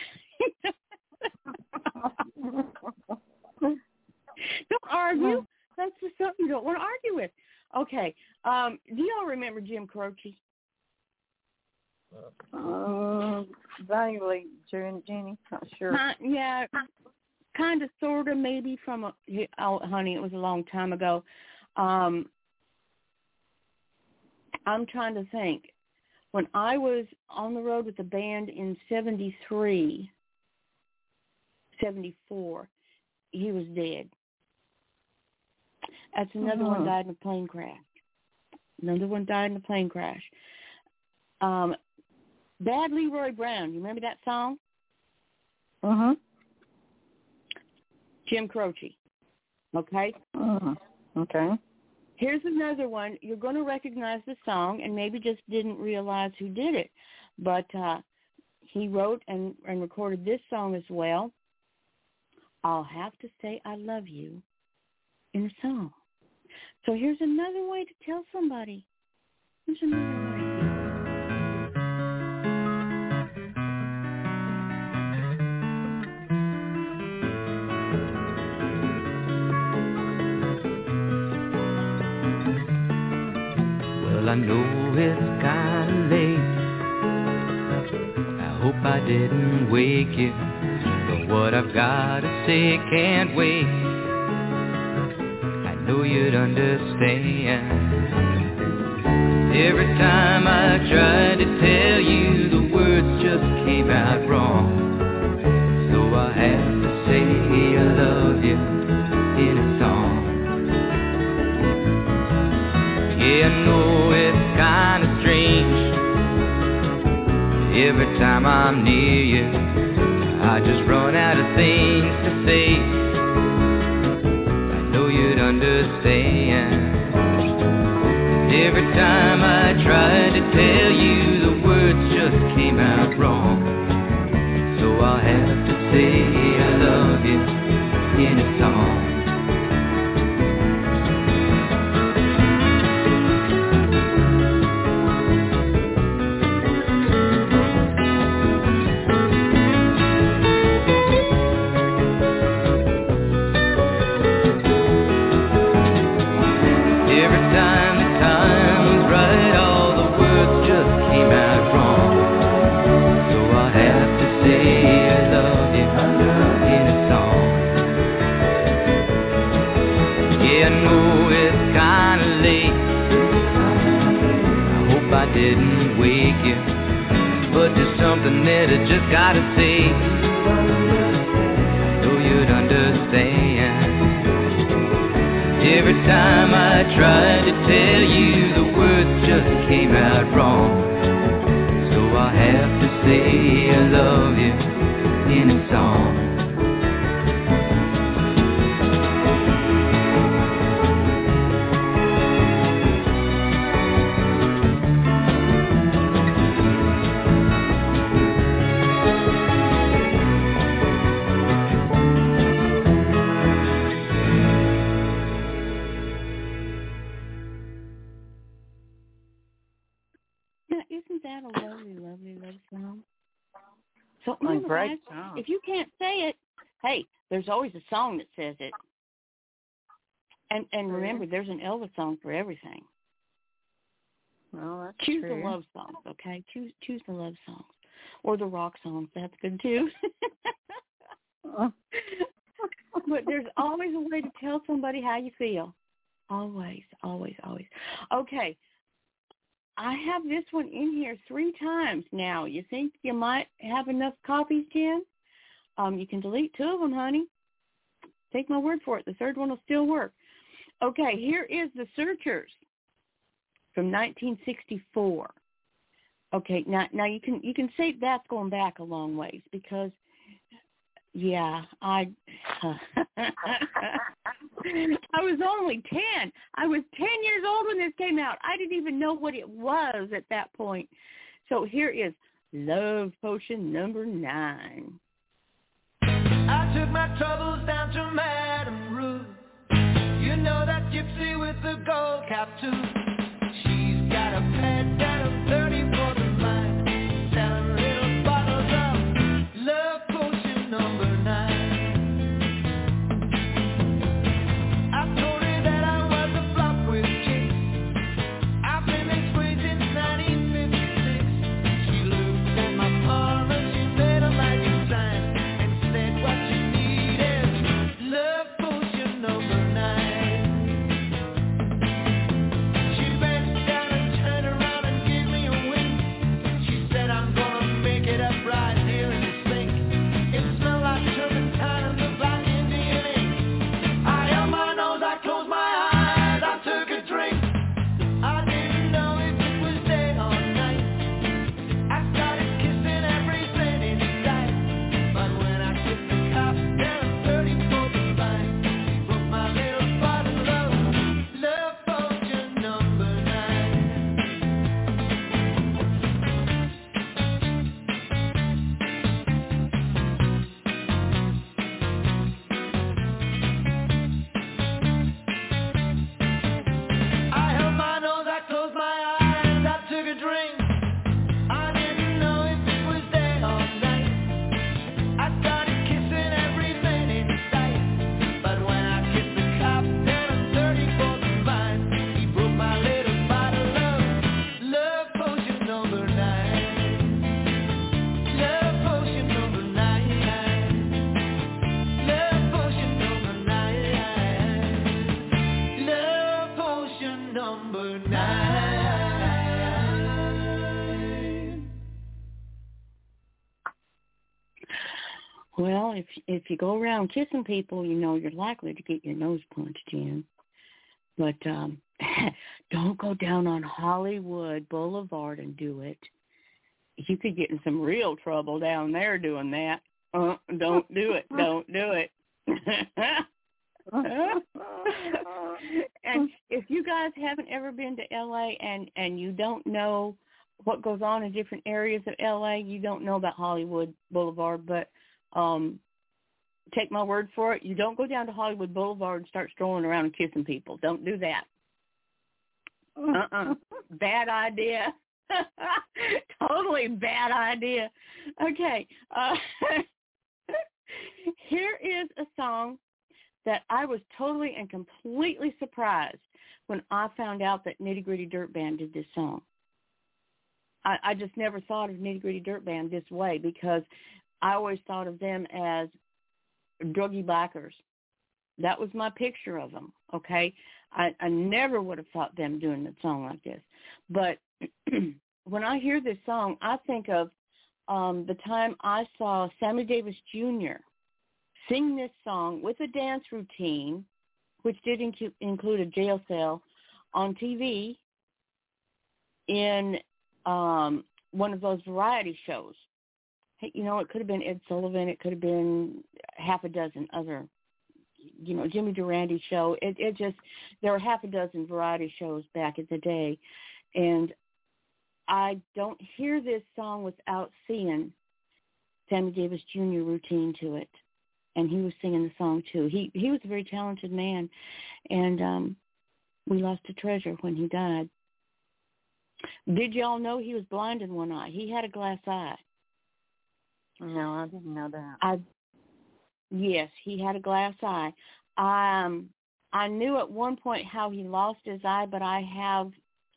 Don't argue. That's just something you don't want to argue with. Okay. Um, do y'all remember Jim Croce? Uh, vaguely, Jenny, not sure. Uh, yeah, kind of, sort of, maybe from a, oh, honey, it was a long time ago. Um, I'm trying to think. When I was on the road with the band in seventy-three, seventy-four, he was dead. That's another Uh-huh. one died in a plane crash. Another one died in a plane crash. Um, Bad Leroy Brown. You remember that song? Uh-huh. Jim Croce. Okay? Uh-huh. Okay. Here's another one. You're going to recognize the song and maybe just didn't realize who did it. But uh, he wrote and, and recorded this song as well. I'll have to say I love you in a song. So here's another way to tell somebody. Here's another way. Well, I know it's kinda late. I hope I didn't wake you, but what I've gotta say can't wait. I know you'd understand. Every time I tried to tell you, the words just came out wrong. So I have to say I love you in a song. Yeah, I know it's kinda strange. Every time I'm near you, I just run out of things to say. I know you'd understand. Every time I tried to tell you, the words just came out wrong. So I'll have to say I love you in a song. Didn't wake you, but there's something that I just gotta say. I know you'd understand. Every time I tried to tell you, the words just came out wrong. So I have to say I love you in a song. So remember, guys, if you can't say it, hey, there's always a song that says it. And and remember, there's an Elvis song for everything. Well, that's choose true. the love songs, okay? Choose choose the love songs, or the rock songs. That's good too. But there's always a way to tell somebody how you feel. Always, always, always. Okay. I have this one in here three times now. You think you might have enough copies, Jen? Um, you can delete two of them, honey. Take my word for it. The third one will still work. Okay, here is The Searchers from nineteen sixty-four. Okay, now now you can you can say that's going back a long ways because, yeah, I I was only ten. I was ten years old when this came out. I didn't even know what it was at that point. So here is Love Potion number nine. I took my troubles down to Madame Rue. You know that gypsy with the gold cap too. She's got a pet down of thirty for the line, selling little bottles of Love Potion number nine. I told her that I was a flop with chicks. I've been this way since nineteen fifty-six. She looked at my palm and she made a magic sign and said what you need is Love Potion number nine. Well, if if you go around kissing people, you know you're likely to get your nose punched in. But um, don't go down on Hollywood Boulevard and do it. You could get in some real trouble down there doing that. Uh, don't do it. Don't do it. And if you guys haven't ever been to L A and, and you don't know what goes on in different areas of L A, you don't know about Hollywood Boulevard, but um, take my word for it, you don't go down to Hollywood Boulevard and start strolling around and kissing people. Don't do that. Uh-uh. Bad idea. Totally bad idea. Okay. Uh, here is a song that I was totally and completely surprised when I found out that Nitty Gritty Dirt Band did this song. I, I just never thought of Nitty Gritty Dirt Band this way because I always thought of them as druggy bikers. That was my picture of them, okay? I, I never would have thought them doing a song like this. But when I hear this song, I think of um, the time I saw Sammy Davis Junior sing this song with a dance routine, which did inc- include a jail cell, on T V in um, one of those variety shows. Hey, you know, it could have been Ed Sullivan. It could have been half a dozen other, you know, Jimmy Durante show. It, it just, there were half a dozen variety shows back in the day. And I don't hear this song without seeing Sammy Davis Junior routine to it. And he was singing the song, too. He he was a very talented man. And um, we lost a treasure when he died. Did y'all know he was blind in one eye? He had a glass eye. No, I didn't know that. I, yes, he had a glass eye. Um, I knew at one point how he lost his eye, but I have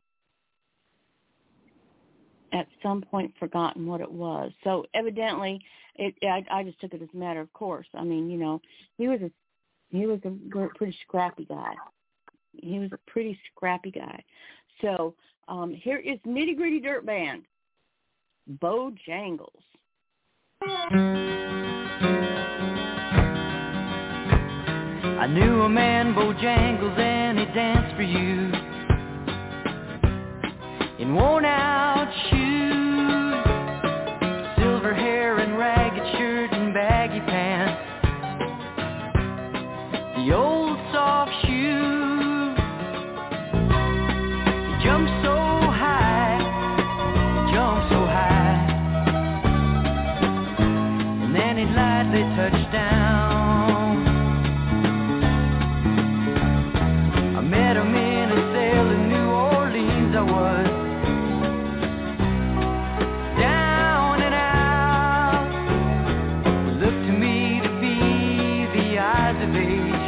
at some point forgotten what it was. So evidently, it I, I just took it as a matter of course. I mean, you know, he was a he was a pretty scrappy guy. He was a pretty scrappy guy. So um, here is Nitty Gritty Dirt Band, Bojangles. I knew a man, Bojangles, and he danced for you in worn-out shoes, silver hair and ragged shirt and baggy pants. The old saw off shoe. He jumped so high, jumped so high, and then he lightly touched down. I met him in a cell in New Orleans. I was down and out. It looked to me to be the eyes of age.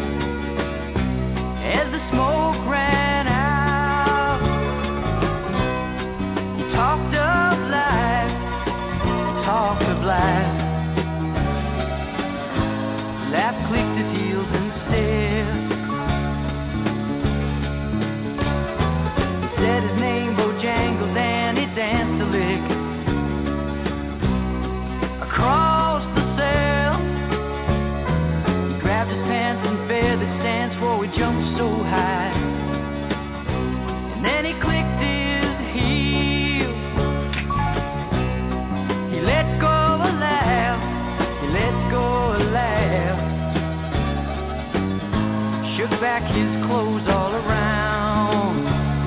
As the smoke ran out, he talked of life, talked of life. Laugh clicked his heels and stared. He said his name Bojangles and he danced a lick across the cell. He grabbed his pants and fared the stance for he jumped so high. And then he clicked his heels. He let go a laugh. He let go a laugh. Shook back his clothes all around.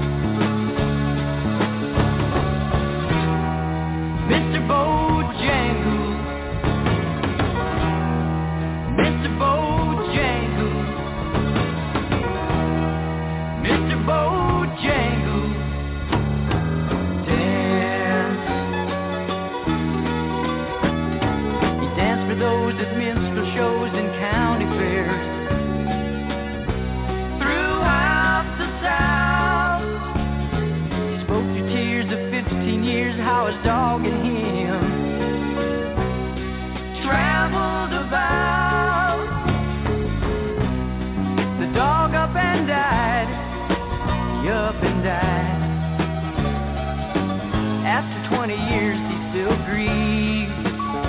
Mister Bojangles, Mister Bojangles, Mister Bojangles, dance. He danced for those at minstrel shows and county fairs. Throughout the South, spoke to tears of fifteen years, how his dog and him traveled about. The dog up and died, he up and died. After twenty years he still grieves.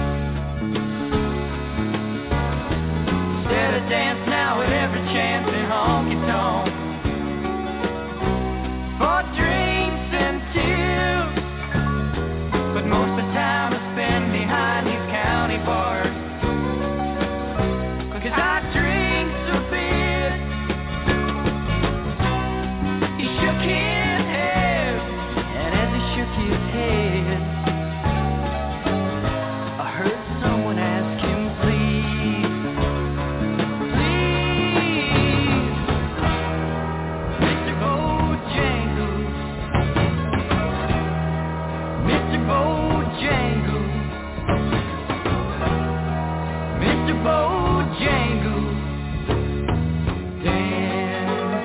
Said I dance now at every chance in honky-tonk for drinks and tips, but most of the time I spend behind these county bars, 'cause I drink a bit. He shook his head, and as he shook his head, I heard someone ask him, please, please, Mister Bojangles, Mister Bojangles, Mister Bojangles, dance.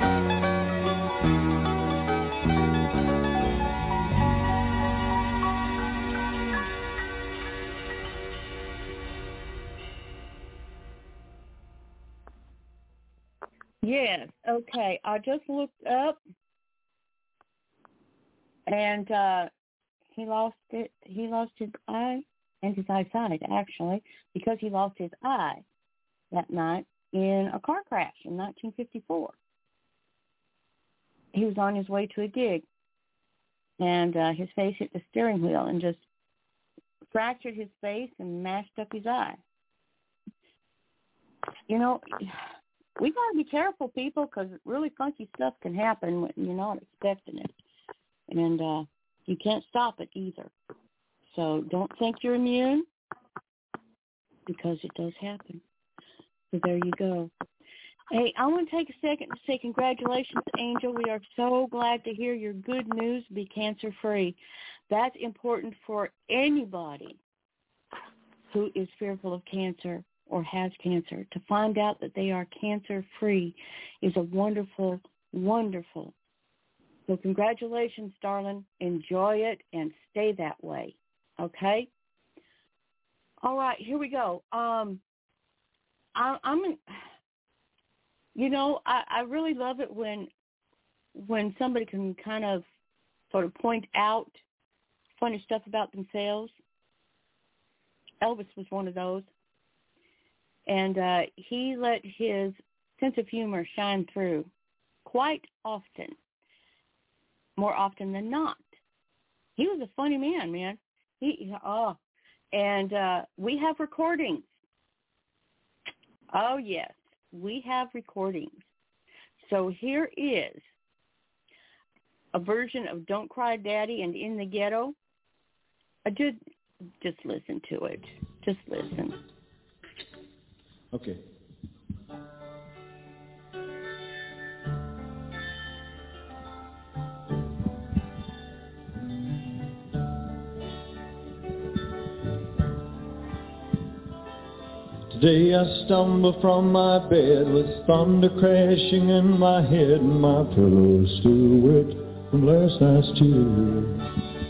Yes. Okay. I just looked up, and uh, he lost it. He lost his eye and his eyesight, actually, because he lost his eye that night in a car crash in nineteen fifty-four. He was on his way to a gig, and uh, his face hit the steering wheel and just fractured his face and mashed up his eye. You know, we got to be careful, people, because really funky stuff can happen when you're not expecting it. And uh, you can't stop it either. So don't think you're immune, because it does happen. So there you go. Hey, I want to take a second to say congratulations, Angel. We are so glad to hear your good news, be cancer-free. That's important for anybody who is fearful of cancer or has cancer. To find out that they are cancer-free is a wonderful, wonderful. So congratulations, darling. Enjoy it and stay that way, okay? All right, here we go. Um, I, I'm, in, you know, I, I really love it when when somebody can kind of sort of point out funny stuff about themselves. Elvis was one of those. And uh, he let his sense of humor shine through quite often, more often than not. He was a funny man, man. He, oh, and uh, we have recordings. Oh, yes, we have recordings. So here is a version of Don't Cry Daddy and In the Ghetto. I did just listen to it. Just listen. Okay. Today I stumble from my bed with thunder crashing in my head, and my pillow's still wet from last night's tears.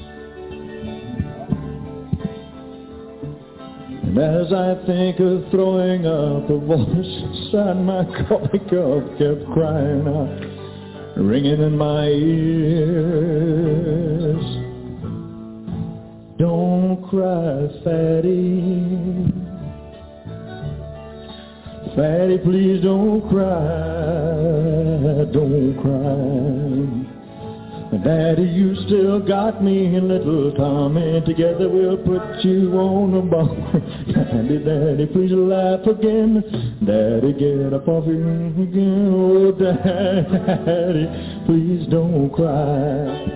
And as I think of throwing up, a voice inside my coffee cup kept crying out, ringing in my ears. Don't cry, Fatty. Fatty, please don't cry, don't cry. Daddy, you still got me and little Tommy. Together we'll put you on a bar. Daddy, Daddy, please laugh again. Daddy, get up off your again. Oh, Daddy, please don't cry.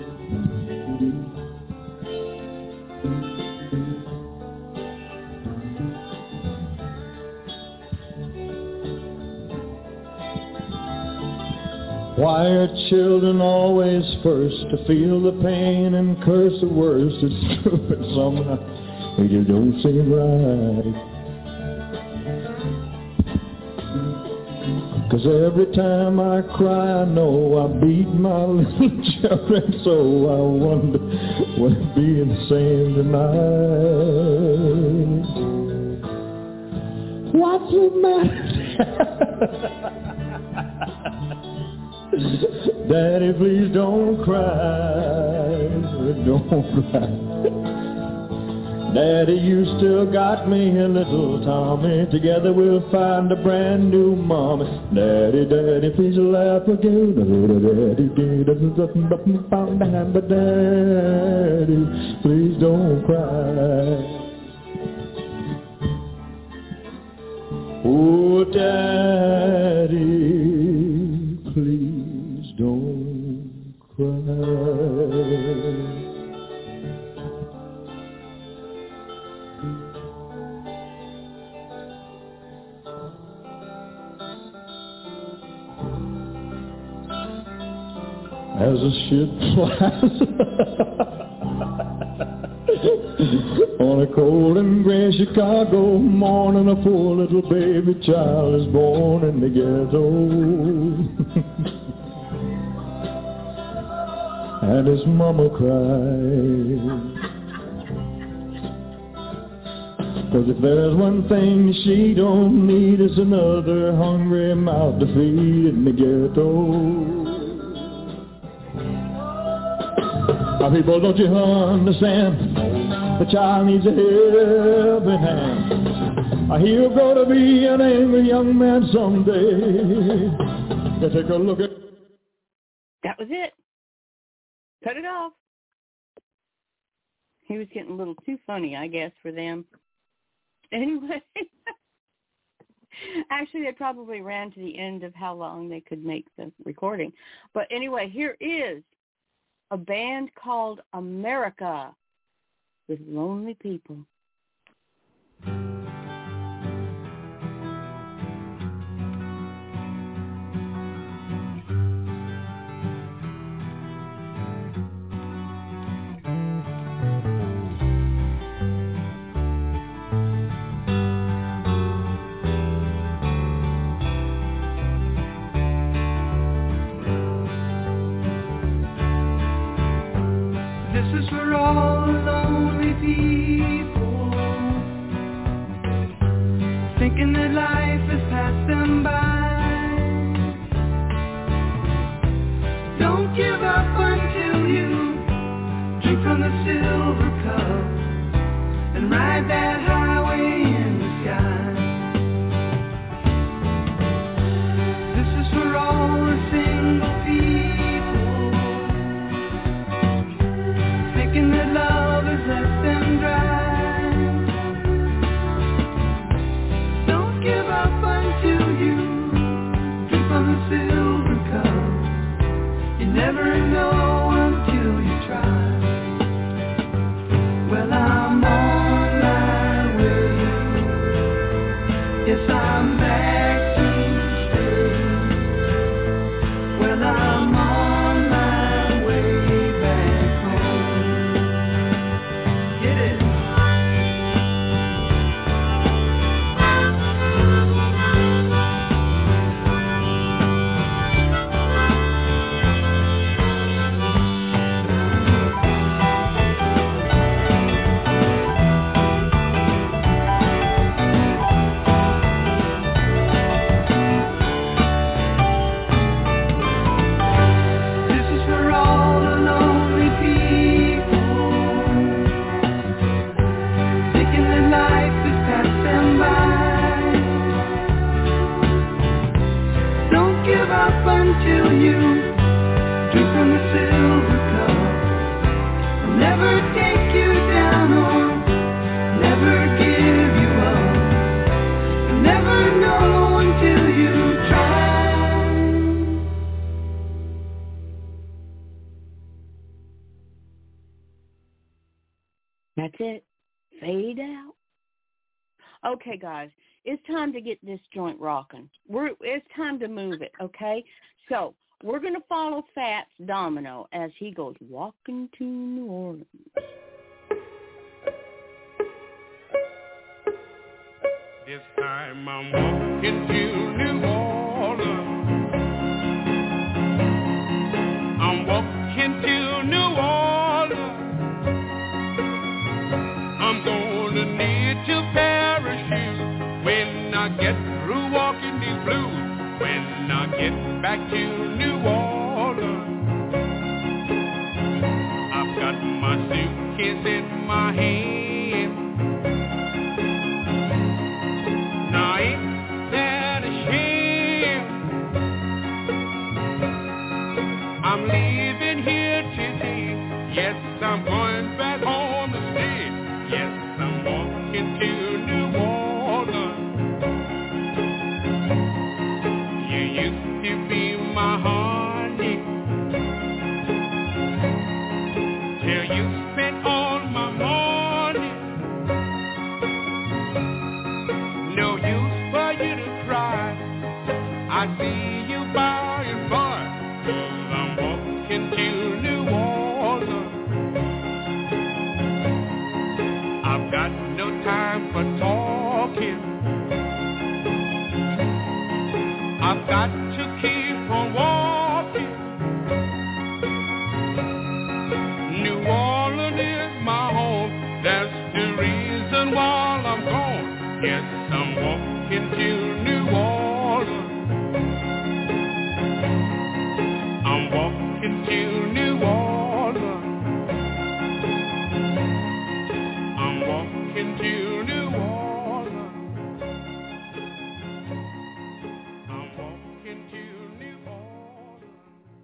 Why are children always first to feel the pain and curse the worst? It's true, but somehow it just don't seem right. 'Cause every time I cry, I know I beat my little children, so I wonder will it be the same tonight? What's the matter? Daddy, please don't cry, don't cry. Daddy, you still got me a little Tommy. Together we'll find a brand new mommy. Daddy, Daddy, please laugh again. Daddy, but Daddy, please don't cry. Oh, Daddy, please don't cry. As a ship flies on a cold and gray Chicago morning, a poor little baby child is born in the ghetto. And his mama cried. 'Cause if there's one thing she don't need, is another hungry mouth to feed in the ghetto. Now people, don't you understand? The child needs a helping hand. He'll grow to be an angry young man someday. Let's take a look at... That was it. Cut it off. He was getting a little too funny, I guess, for them. Anyway. Actually, they probably ran to the end of how long they could make the recording. But anyway, here is a band called America with Lonely People. This is for all the lonely people, thinking that life has passed them by. Don't give up until you drink from the silver cup and ride that highway in the sky. This is for all the single people, thinking that love has left them dry. Don't give up until you give up until you drink from the silver cup. I'll never take you down or never give you up. You'll never know until you try. That's it. Fade out. Okay, guys, it's time to get this joint rocking. We're it's time to move it, okay? So we're going to follow Fats Domino as he goes walking to New Orleans. This time I'm walking to New Orleans. I'm walking to New Orleans. I'm gonna need to parachute when I get through walking these blues. When I get back to New Orleans, I've got my suitcase in my hand. Now ain't that a shame? I'm leaving here today. Yes, I'm going back home to stay. Yes, I'm walking to New Orleans. You used to be my honey till you spent all my money. No use for you to cry. I see you by and by. 'Cause I'm walking to New Orleans. I've got no time for talking. I've got to keep on walking. New Orleans is my home. That's the reason why I'm gone. Yes, I'm walking to New Orleans. I'm walking to New Orleans. I'm walking to New Orleans. I'm walking to New Orleans.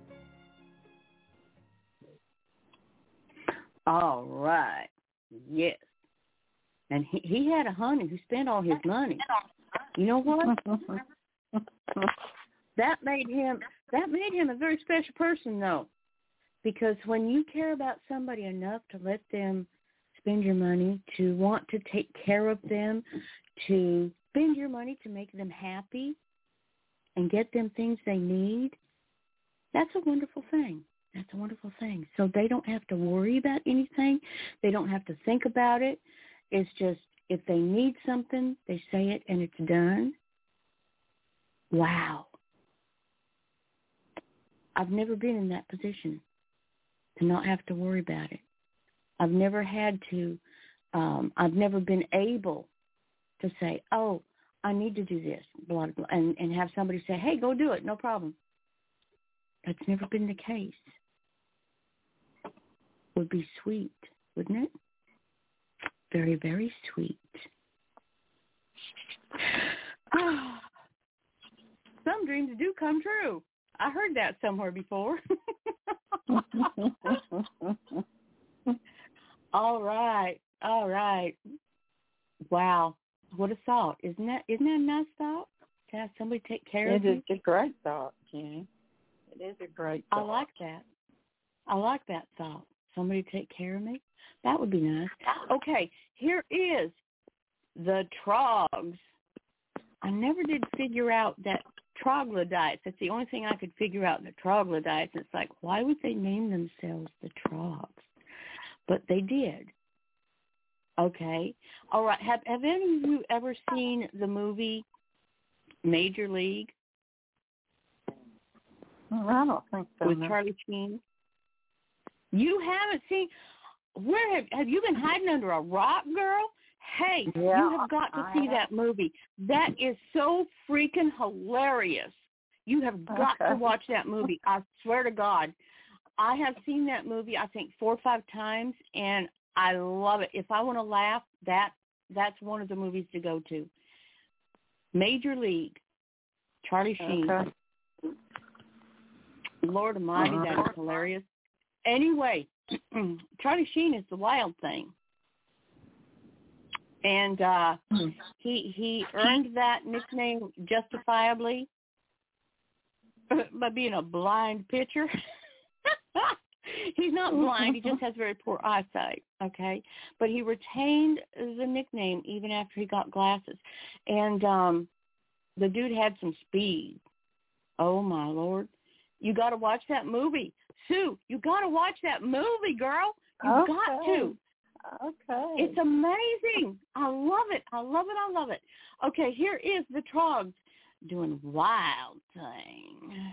All right. Yes. And he, he had a honey who spent all his money. You know what? that made him that made him a very special person, though, because when you care about somebody enough to let them spend your money, to want to take care of them, to spend your money to make them happy and get them things they need, that's a wonderful thing. That's a wonderful thing. So they don't have to worry about anything. They don't have to think about it. It's just if they need something, they say it and it's done. Wow. I've never been in that position to not have to worry about it. I've never had to, um, I've never been able to say, oh, I need to do this, blah, blah, and, and have somebody say, hey, go do it, no problem. That's never been the case. Would be sweet, wouldn't it? Very, very sweet. Some dreams do come true. I heard that somewhere before. All right, all right. Wow, what a thought! Isn't that isn't that a nice thought? To have somebody take care of you. It is a great thought, Jenny. It is a great thought. I like that. I like that thought. Somebody take care of me. That would be nice. Okay, here is the trogs. I never did figure out that troglodytes. That's the only thing I could figure out, the troglodytes. It's like, why would they name themselves the trogs? But they did. Okay. All right. Have Have any of you ever seen the movie Major League? Well, I don't think so. With no. Charlie Sheen? You haven't seen? Where have have you been hiding under a rock, girl? Hey, Yeah, you have got to I see have. that movie. That is so freaking hilarious. You have got Okay. to watch that movie. I swear to God. I have seen that movie, I think, four or five times, and I love it. If I want to laugh, that that's one of the movies to go to. Major League, Charlie Sheen. Okay. Lord Almighty, Uh-huh. that is hilarious. Anyway, Charlie Sheen is the Wild Thing. And uh, he he earned that nickname justifiably by being a blind pitcher. He's not blind. He just has very poor eyesight, okay? But he retained the nickname even after he got glasses. And um, the dude had some speed. Oh, my Lord. You got to watch that movie. Sue, you got to watch that movie, girl. You Okay. got to. Okay. It's amazing. I love it. I love it. I love it. Okay, here is the Trogs doing Wild Thing.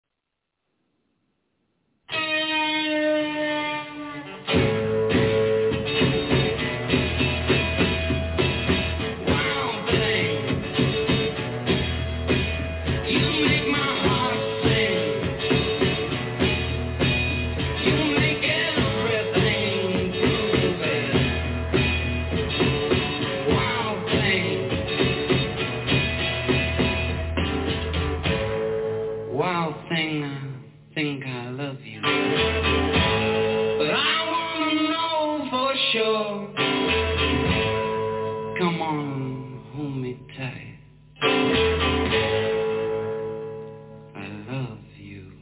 Wild thing, I think I love you. But I wanna know for sure. Come on, hold me tight. I love you.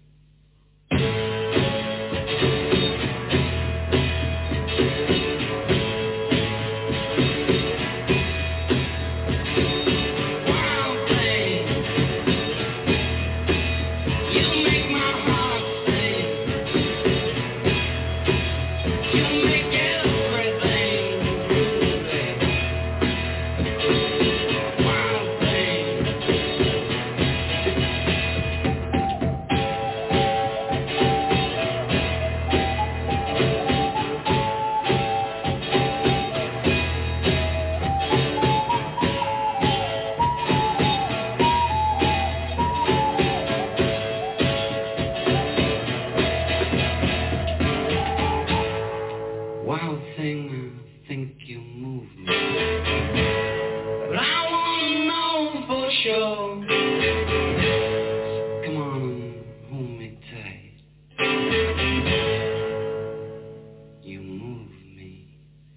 Wild thing. You make my heart sing. You make everything groovy. Wild thing. Wild thing, I think you move me. But I wanna know for sure. Come on, hold me tight. You move me.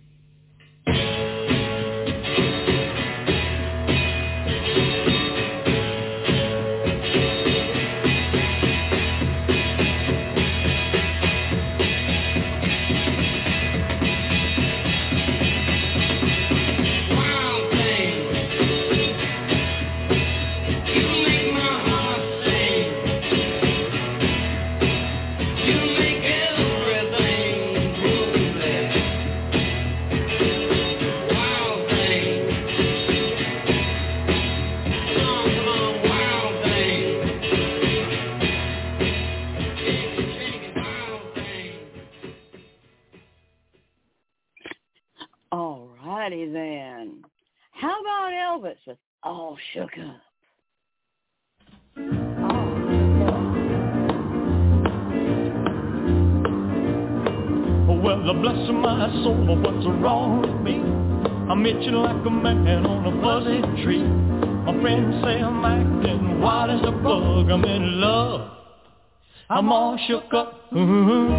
Wild thing. You make my heart sing. You make everything groovy. Wild thing. Come on, come on, wild thing. Shake it, shake it, wild thing. All righty then. How about Elvis with All Shook Up? Well, bless my soul, what's wrong with me? I'm itching like a man on a fuzzy tree. My friends say I'm acting wild as a bug. I'm in love. I'm all shook up. Ooh,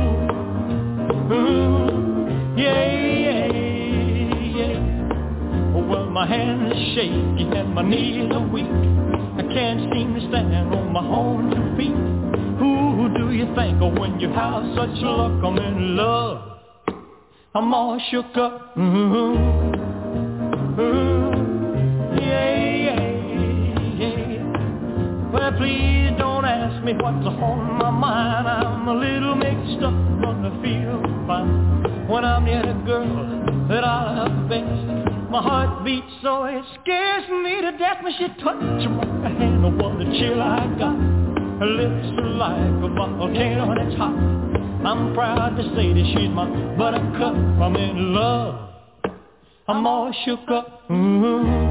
ooh, yeah, yeah, yeah. Well, my hands are shaky and my knees are weak. I can't seem to stand on my own two feet. Who do you think of when you have such luck? I'm in love. I'm all shook up. Ooh, ooh, yeah, yeah, yeah. Well, please don't ask me what's on my mind. I'm a little mixed up, but I feel fine when I'm near a girl that I love best. My heart beats so it scares me to death when she touches my hand. Oh, what a chill I got. Her lips are like a volcano and it's hot. I'm proud to say that she's my buttercup. I'm in love. I'm all shook up. Ooh,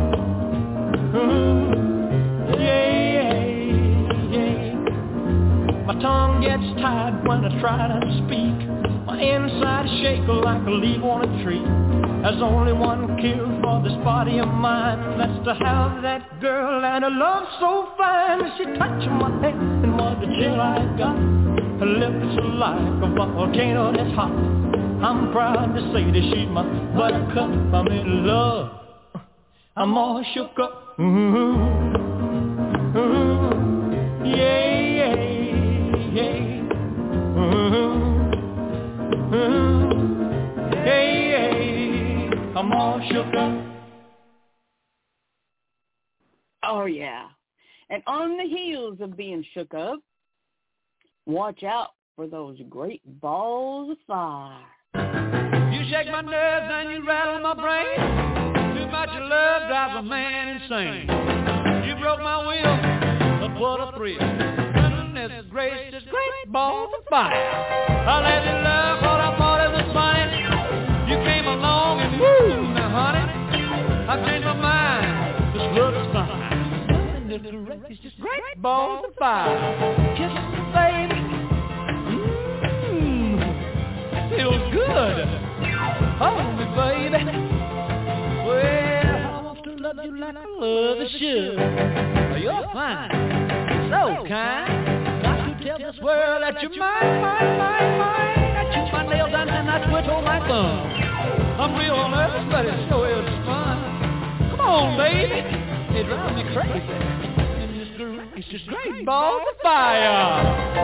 ooh, yeah, yeah, yeah. My tongue gets tied when I try to speak. My inside shake like a leaf on a tree. There's only one cure for this body of mine. That's to have that girl and a love so fine. She touched my hand and what the chill I got. Her lips are like a volcano that's hot. I'm proud to say that she's my buttercup. I'm in love. I'm all shook up. Mm-hmm. Mm-hmm. Yeah, yeah, yeah. Mm-hmm. Mm-hmm. Yeah, yeah. I'm all shook up. Oh, yeah. And on the heels of being shook up, watch out for those great balls of fire. You shake my nerves and you rattle my brain. Too much of love drives a man insane. You broke my will, but what a thrill. Goodness gracious, great balls of fire. I let you love what I thought it was funny. You came along and woo, now honey, I've changed my mind. This love is fine. Goodness gracious, great balls of fire. Kiss me, baby. Mmm, feels good. Hold me, baby. Well, I want to love you like I love the should. You're fine, so kind. Got to tell this world that you're mine, mine, mine, mine. I chew my nails and then I twiddle my thumb. I'm real nervous, but it sure is fun. Come on, baby. It drives me crazy. And it's great, it's just great balls of fire.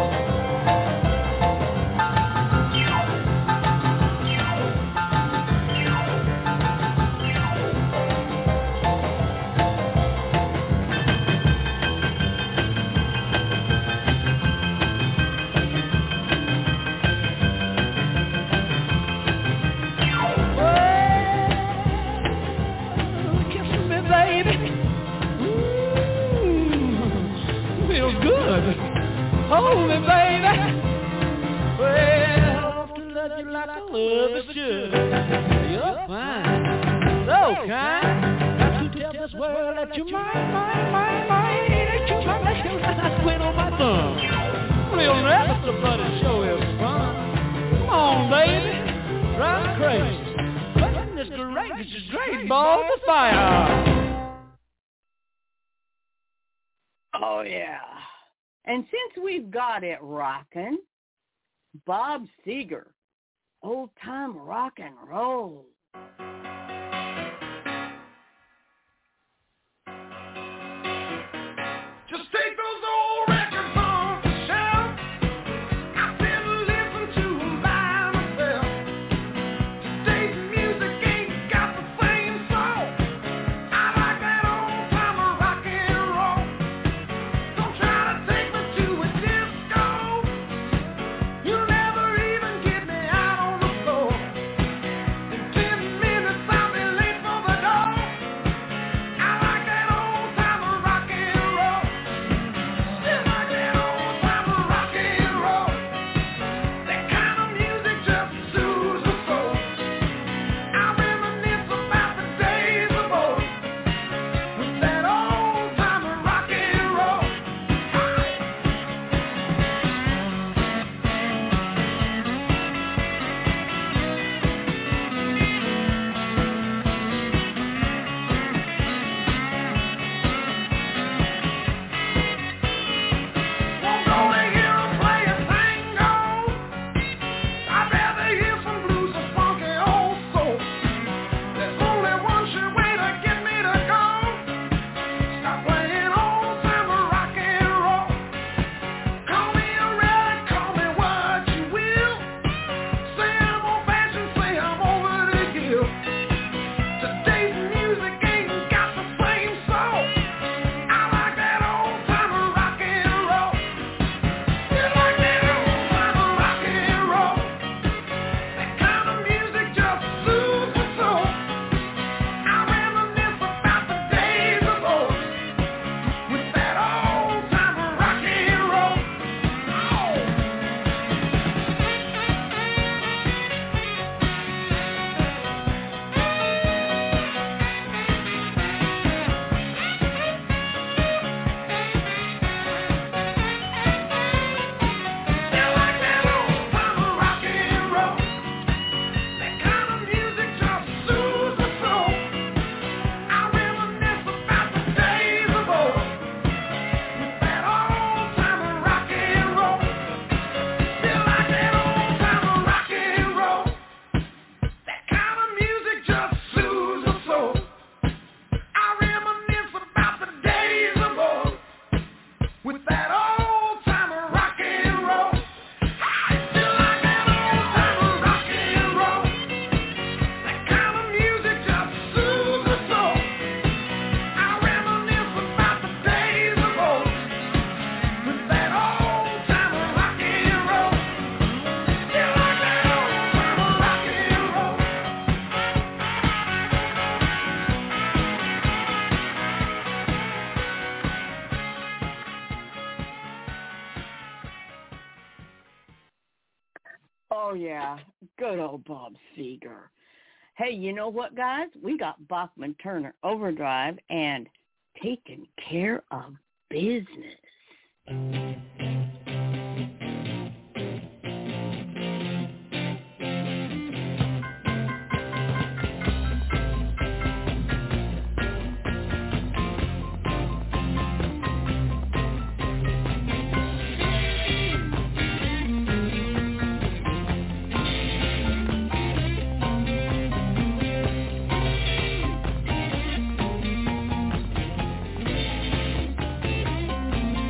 Hold me, baby. Well, I want to love you like I love it should. You're fine, so kind. Got to tell this world that you're mine, mine, mine, mine. That you're my nails and I squint on my thumb. Real nervous, but it sure is fun. Come on, baby, drive me crazy. Goodness gracious, it's great balls of fire. Oh, yeah. And since we've got it rockin', Bob Seger, old time rock and roll. Just take those old records off the shelf. I've been listening to them by myself. Today's music ain't got the same soul. I like that old time rock and roll. Don't try to take me to a disco. You'll never even get me out on the floor. In ten minutes Oh, yeah. Good old Bob Seger. Hey, you know what, guys? We got Bachman Turner Overdrive and Taking Care of Business. Thank you.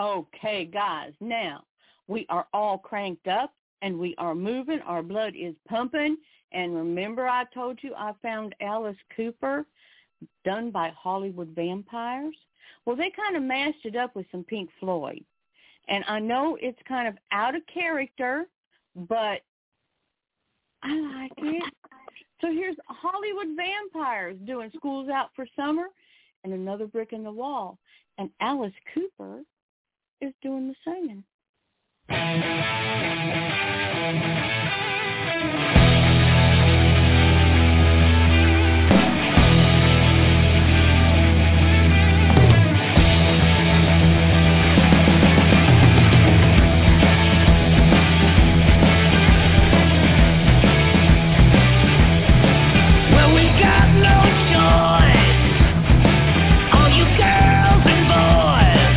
Okay, guys, now we are all cranked up and we are moving. Our blood is pumping. And remember I told you I found Alice Cooper, done by Hollywood Vampires? Well, they kind of mashed it up with some Pink Floyd. And I know it's kind of out of character, but I like it. So here's Hollywood Vampires doing School's Out for Summer and Another Brick in the Wall. And Alice Cooper is doing the singing. Well, we got no choice. All you girls and boys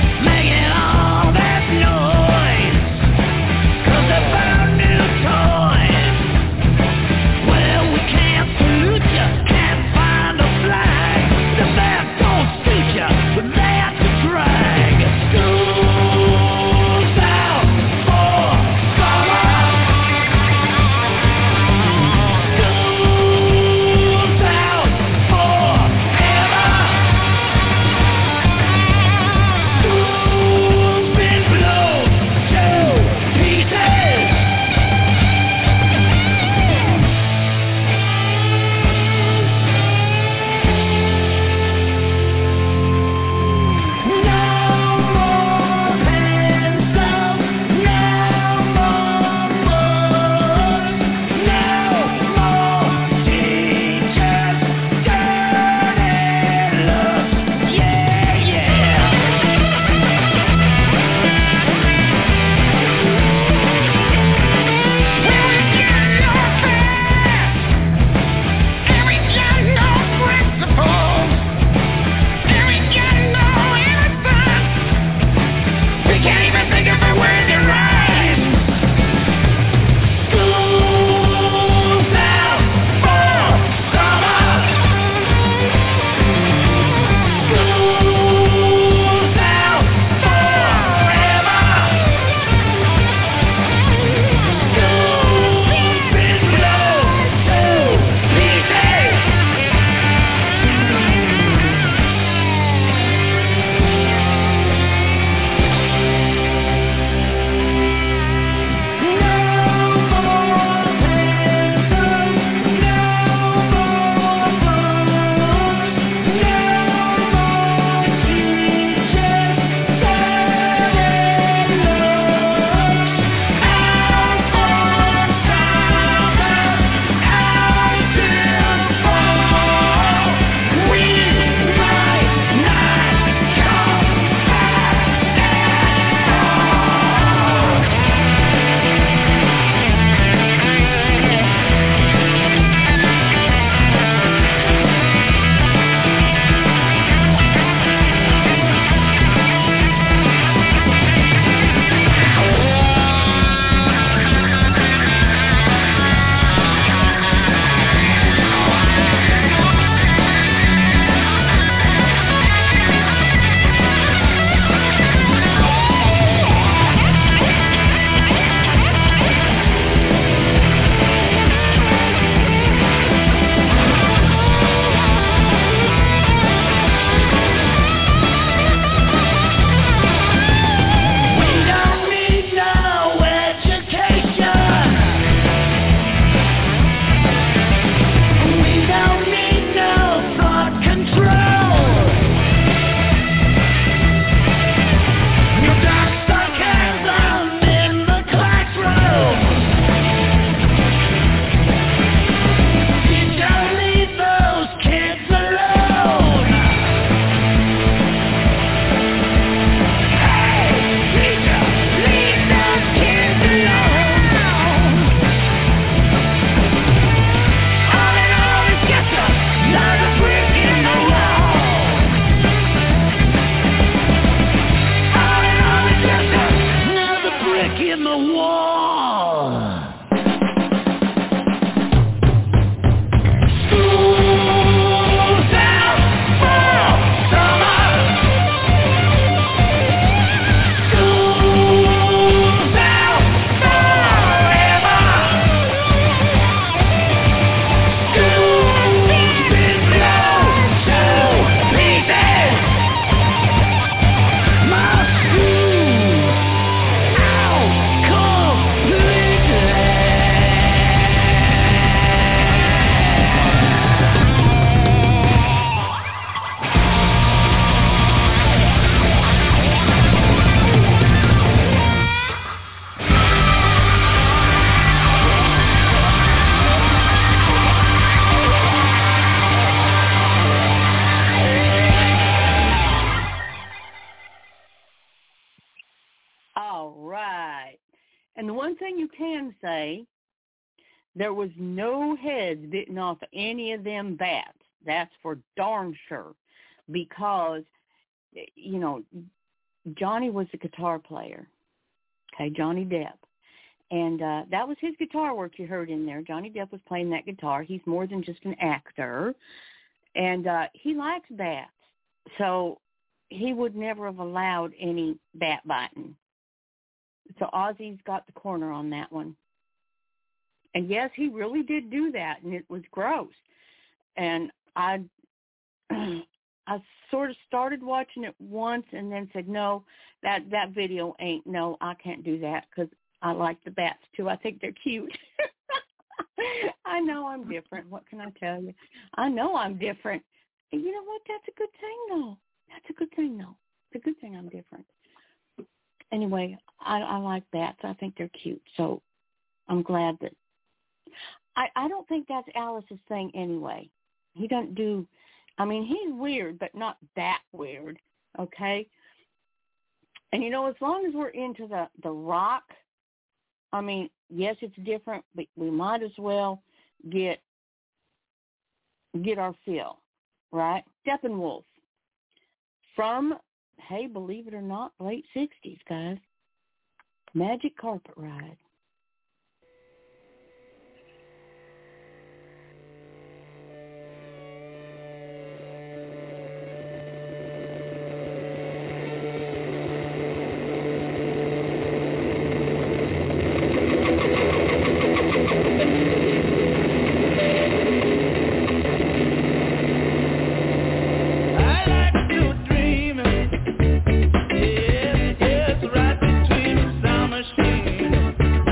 making all that noise, 'cause they found new toys. And the one thing you can say, there was no heads bitten off any of them bats. That's for darn sure. Because, you know, Johnny was a guitar player. Okay, Johnny Depp. And uh, that was his guitar work you heard in there. Johnny Depp was playing that guitar. He's more than just an actor. And uh, he likes bats. So he would never have allowed any bat biting. So Ozzy's got the corner on that one. And yes, he really did do that, and it was gross. And I I sort of started watching it once and then said, no, that, that video ain't, no, I can't do that because I like the bats too. I think they're cute. I know I'm different. What can I tell you? I know I'm different. And you know what? That's a good thing, though. That's a good thing, though. It's a good thing I'm different. Anyway, I, I like bats. I think they're cute. So I'm glad that I, I don't think that's Alice's thing anyway. He doesn't do, I mean, he's weird, but not that weird, okay? And, you know, as long as we're into the, the rock, I mean, yes, it's different, but we might as well get get our fill, right? Steppenwolf from, hey, believe it or not, late sixties, guys. Magic Carpet Ride. Yes, yes, right between the sound machine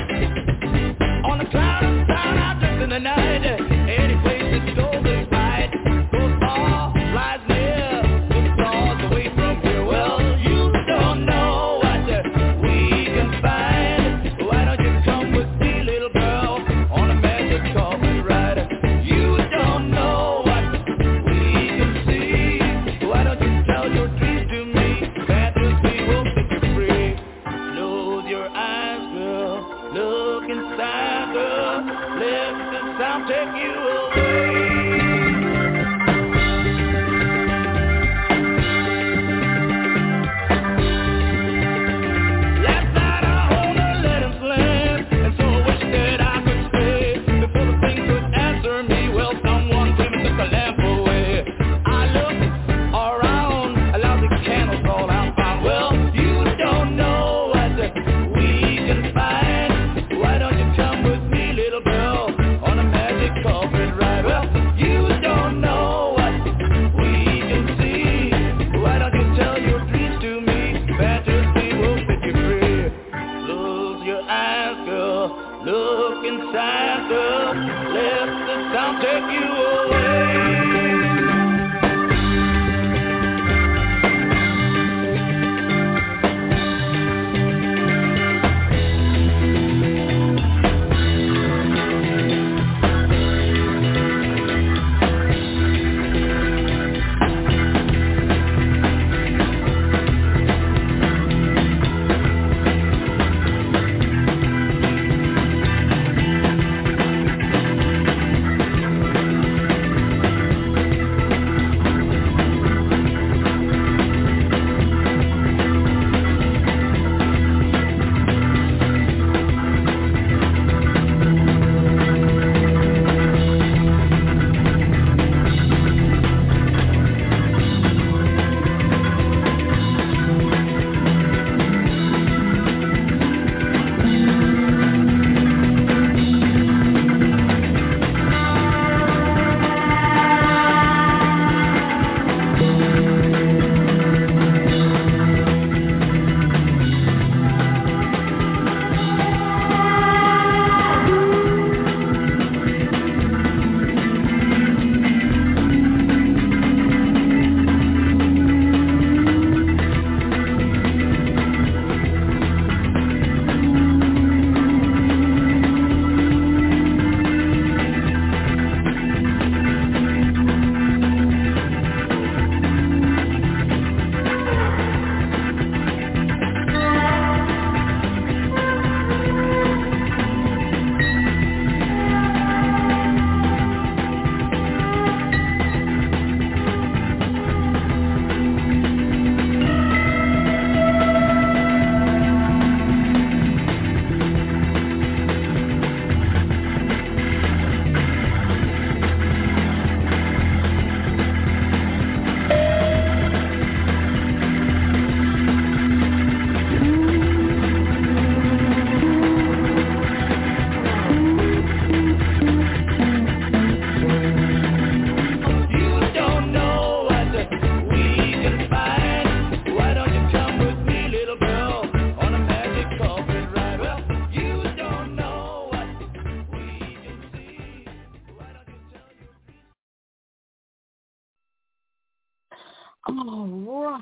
All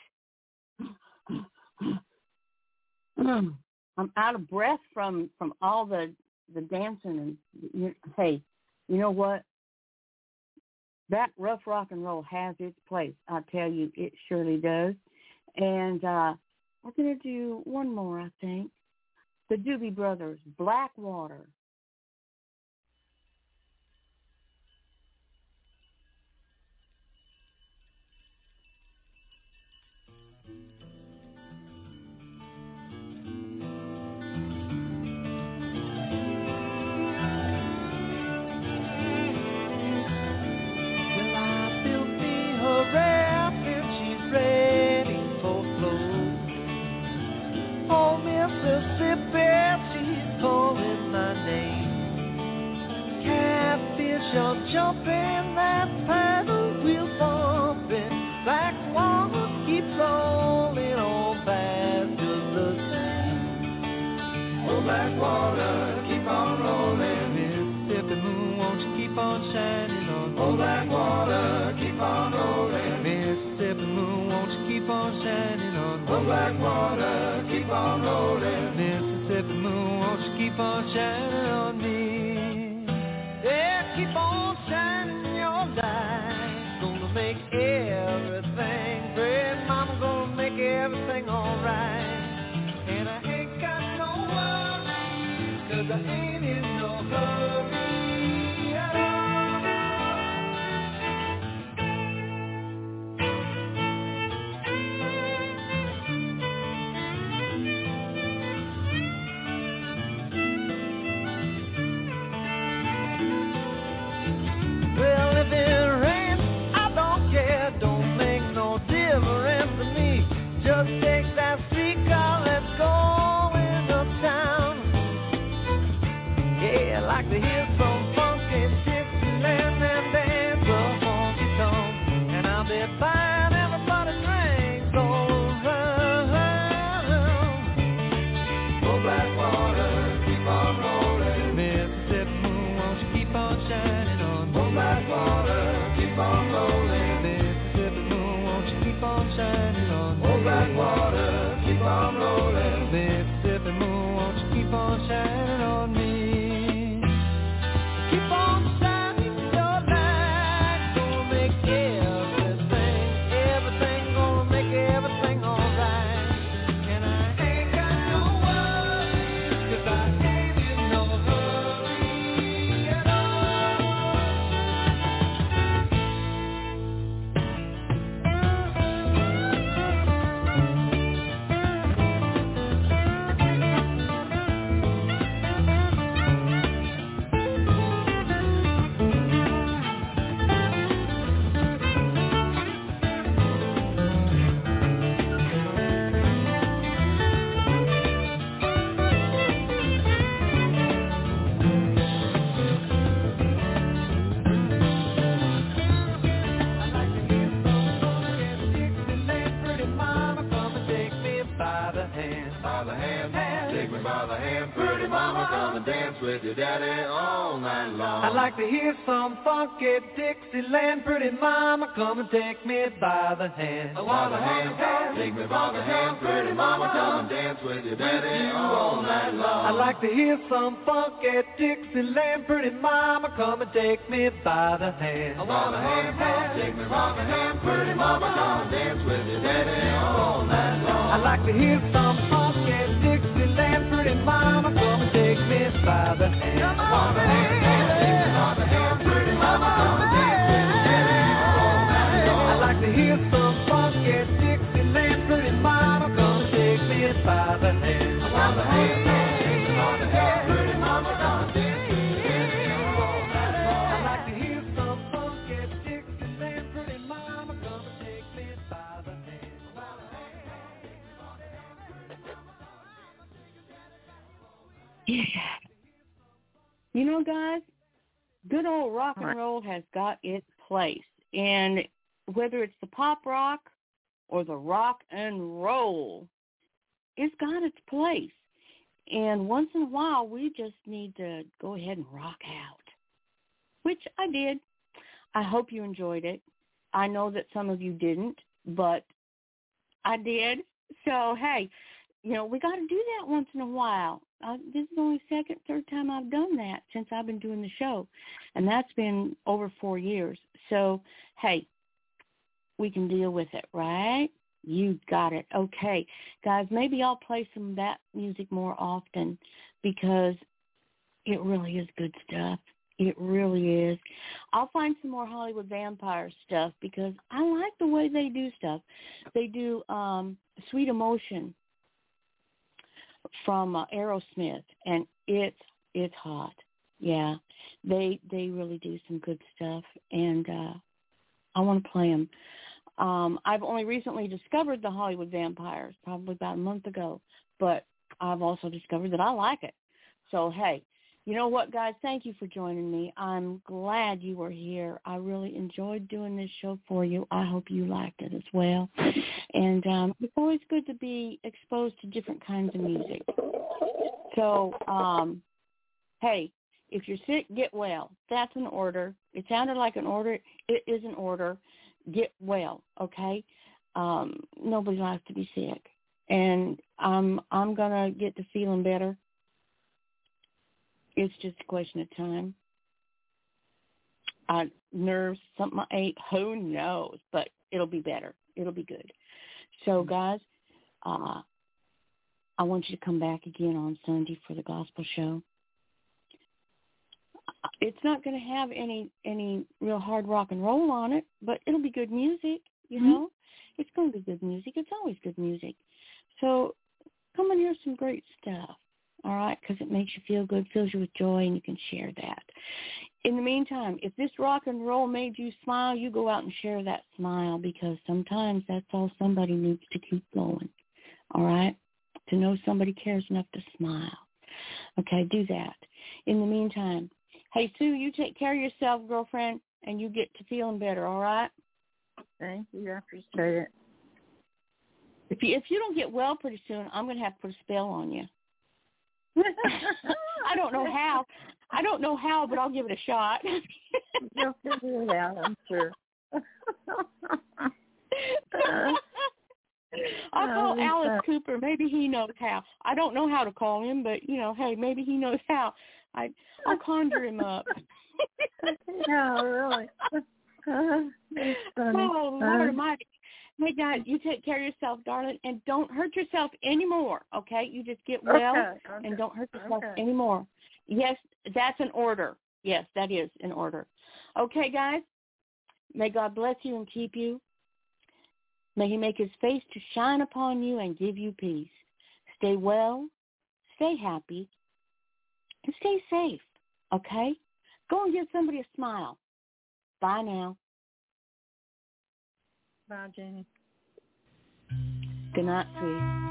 right. I'm out of breath from, from all the, the dancing. And you, hey, you know what? That rough rock and roll has its place. I tell you, it surely does. And uh, we're going to do one more, I think. The Doobie Brothers, Blackwater. Jumping that paddle wheel bumping, black water keeps rolling on past the sea. Oh, black water, keep on rolling. Mississippi moon, won't you keep on shining on me? Oh, black water, keep on rolling. Mississippi moon, won't you keep on shining on me? Oh, black water, keep on rolling. Mississippi moon, won't you keep on shining on me? Yeah, keep on shining your light. Gonna make everything great. Mama gonna make everything alright. And I ain't got no worries, 'cause I ain't in no hurry at Well, if it rains, I don't care. Don't make no difference to me. Just take that streetcar, let's go in uptown. Yeah, I like to hear some funky Dixieland and dance a honky tonk. And I'll be buying everybody drinks all around. Oh, Blackwater, keep on rolling. Mississippi moon, won't you keep on shining on me? Blackwater, keep on rolling. Mississippi moon, won't you keep on shining on me? Oh, Blackwater, keep on rolling. Mississippi moon, won't you keep on shining on me? Keep on shining your light. Gonna make everything, everything, gonna make everything alright. And I ain't got no worries, 'cause I ain't in no hurry at all. With your daddy all night long. I'd like to hear some funky Dixieland. Pretty mama, come and take me by the hand. By the hand, take me by the hand. Pretty mama, come and dance with your daddy all night long. I'd like to hear some funky Dixieland. Pretty mama, come and take me by the hand. By the hand, take me by the hand. Pretty mama, come and dance with your daddy all night long. I'd like to hear some funky Dixieland. Pretty mama, come and take me by the hand. By the hand, take me by the hand. Pretty mama, come and dance with your daddy all night long. I'd like to hear some funky Dixieland. Pretty mama, come and take me by the hand. By the hand, take me by the hand. Pretty mama, come and dance with your daddy all night long. I'd like to hear some funky Dixieland. Pretty mama, come and take me by the hand. By the hand, take me by the hand. Pretty mama, come and take your daddy all night long. Yeah. You know, guys, good old rock and roll has got its place. And whether it's the pop rock or the rock and roll, it's got its place. And once in a while, we just need to go ahead and rock out, which I did. I hope you enjoyed it. I know that some of you didn't, but I did. So, hey, you know, we got to do that once in a while. Uh, this is only second, third time I've done that since I've been doing the show, and that's been over four years. So, hey, we can deal with it, right? You got it. Okay. Guys, maybe I'll play some of that music more often because it really is good stuff. It really is. I'll find some more Hollywood Vampire stuff because I like the way they do stuff. They do um, Sweet Emotion from uh, Aerosmith, and it's it's hot. Yeah, they they really do some good stuff, and uh, I want to play them. Um, I've only recently discovered the Hollywood Vampires, probably about a month ago, but I've also discovered that I like it. So, hey, you know what, guys? Thank you for joining me. I'm glad you were here. I really enjoyed doing this show for you. I hope you liked it as well. And um, it's always good to be exposed to different kinds of music. So, um, hey, if you're sick, get well. That's an order. It sounded like an order. It is an order. Get well, okay? Um, nobody likes to be sick. And I'm, I'm going to get to feeling better. It's just a question of time. Uh, nerves, something I ate, who knows? But it'll be better. It'll be good. So, guys, uh, I want you to come back again on Sunday for the gospel show. It's not going to have any any real hard rock and roll on it, but it'll be good music, you know. Mm-hmm. It's going to be good music. It's always good music. So come and hear some great stuff, all right, because it makes you feel good, fills you with joy, and you can share that. In the meantime, if this rock and roll made you smile, you go out and share that smile because sometimes that's all somebody needs to keep going, all right, to know somebody cares enough to smile. Okay, do that. In the meantime, hey, Sue, you take care of yourself, girlfriend, and you get to feeling better, all right? Thank you. I appreciate it. If you if you don't get well pretty soon, I'm going to have to put a spell on you. I don't know how. I don't know how, but I'll give it a shot. You'll figure it out, I'm sure. I'll call oh, Alice that. Cooper. Maybe he knows how. I don't know how to call him, but, you know, hey, maybe he knows how. I, I'll conjure him up. No, really. Uh, oh, Lord Almighty. Hey, guys, you take care of yourself, darling, and don't hurt yourself anymore, okay? You just get well okay, okay. and don't hurt yourself okay. anymore. Yes, that's an order. Yes, that is an order. Okay, guys, may God bless you and keep you. May he make his face to shine upon you and give you peace. Stay well, stay happy, and stay safe, okay? Go and give somebody a smile. Bye now. Bye, Jenny. Good night, sweetie.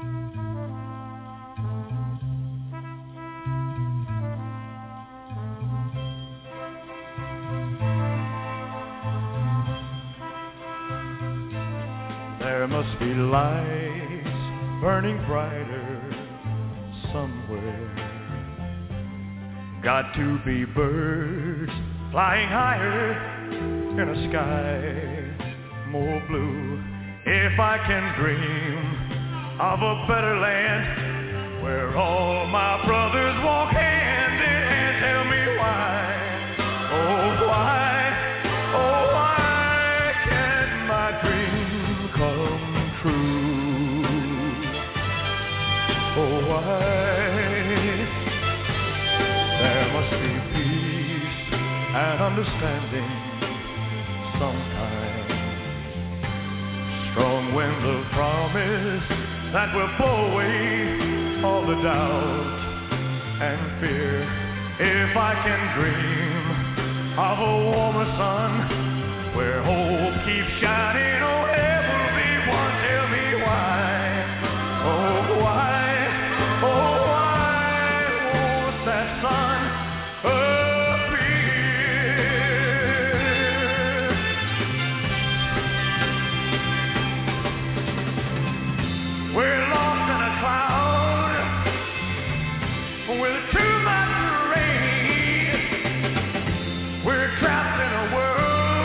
There must be lights burning brighter somewhere. Got to be birds flying higher in a sky more blue. If I can dream of a better land where all my brothers walk hand in hand, tell me why, oh why, oh why can't my dream come true? Oh why? There must be peace and understanding sometime. Strong winds of promise that will blow away all the doubt and fear. If I can dream of a warmer sun where hope keeps shining, oh everyone, tell me why, oh why, oh why won't that sun trapped in a world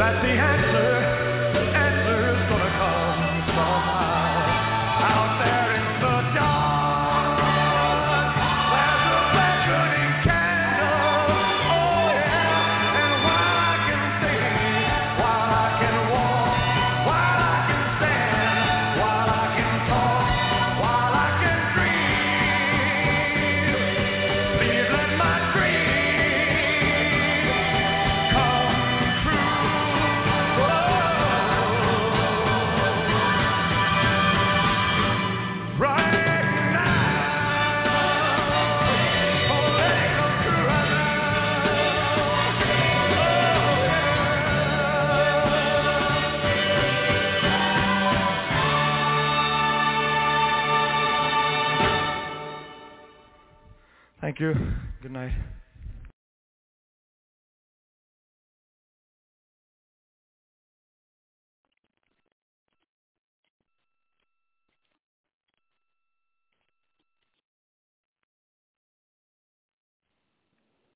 that the answer, the answer is gonna come somehow. Out there in the dark, there's a beckoning candle. Oh yeah, and while I can sing, while I can walk, while I can stand, while I can talk, while I can dream, please let my dreams come true. Whoa. Right now, oh, let it come true right now. Oh, yeah. Thank you. Good night.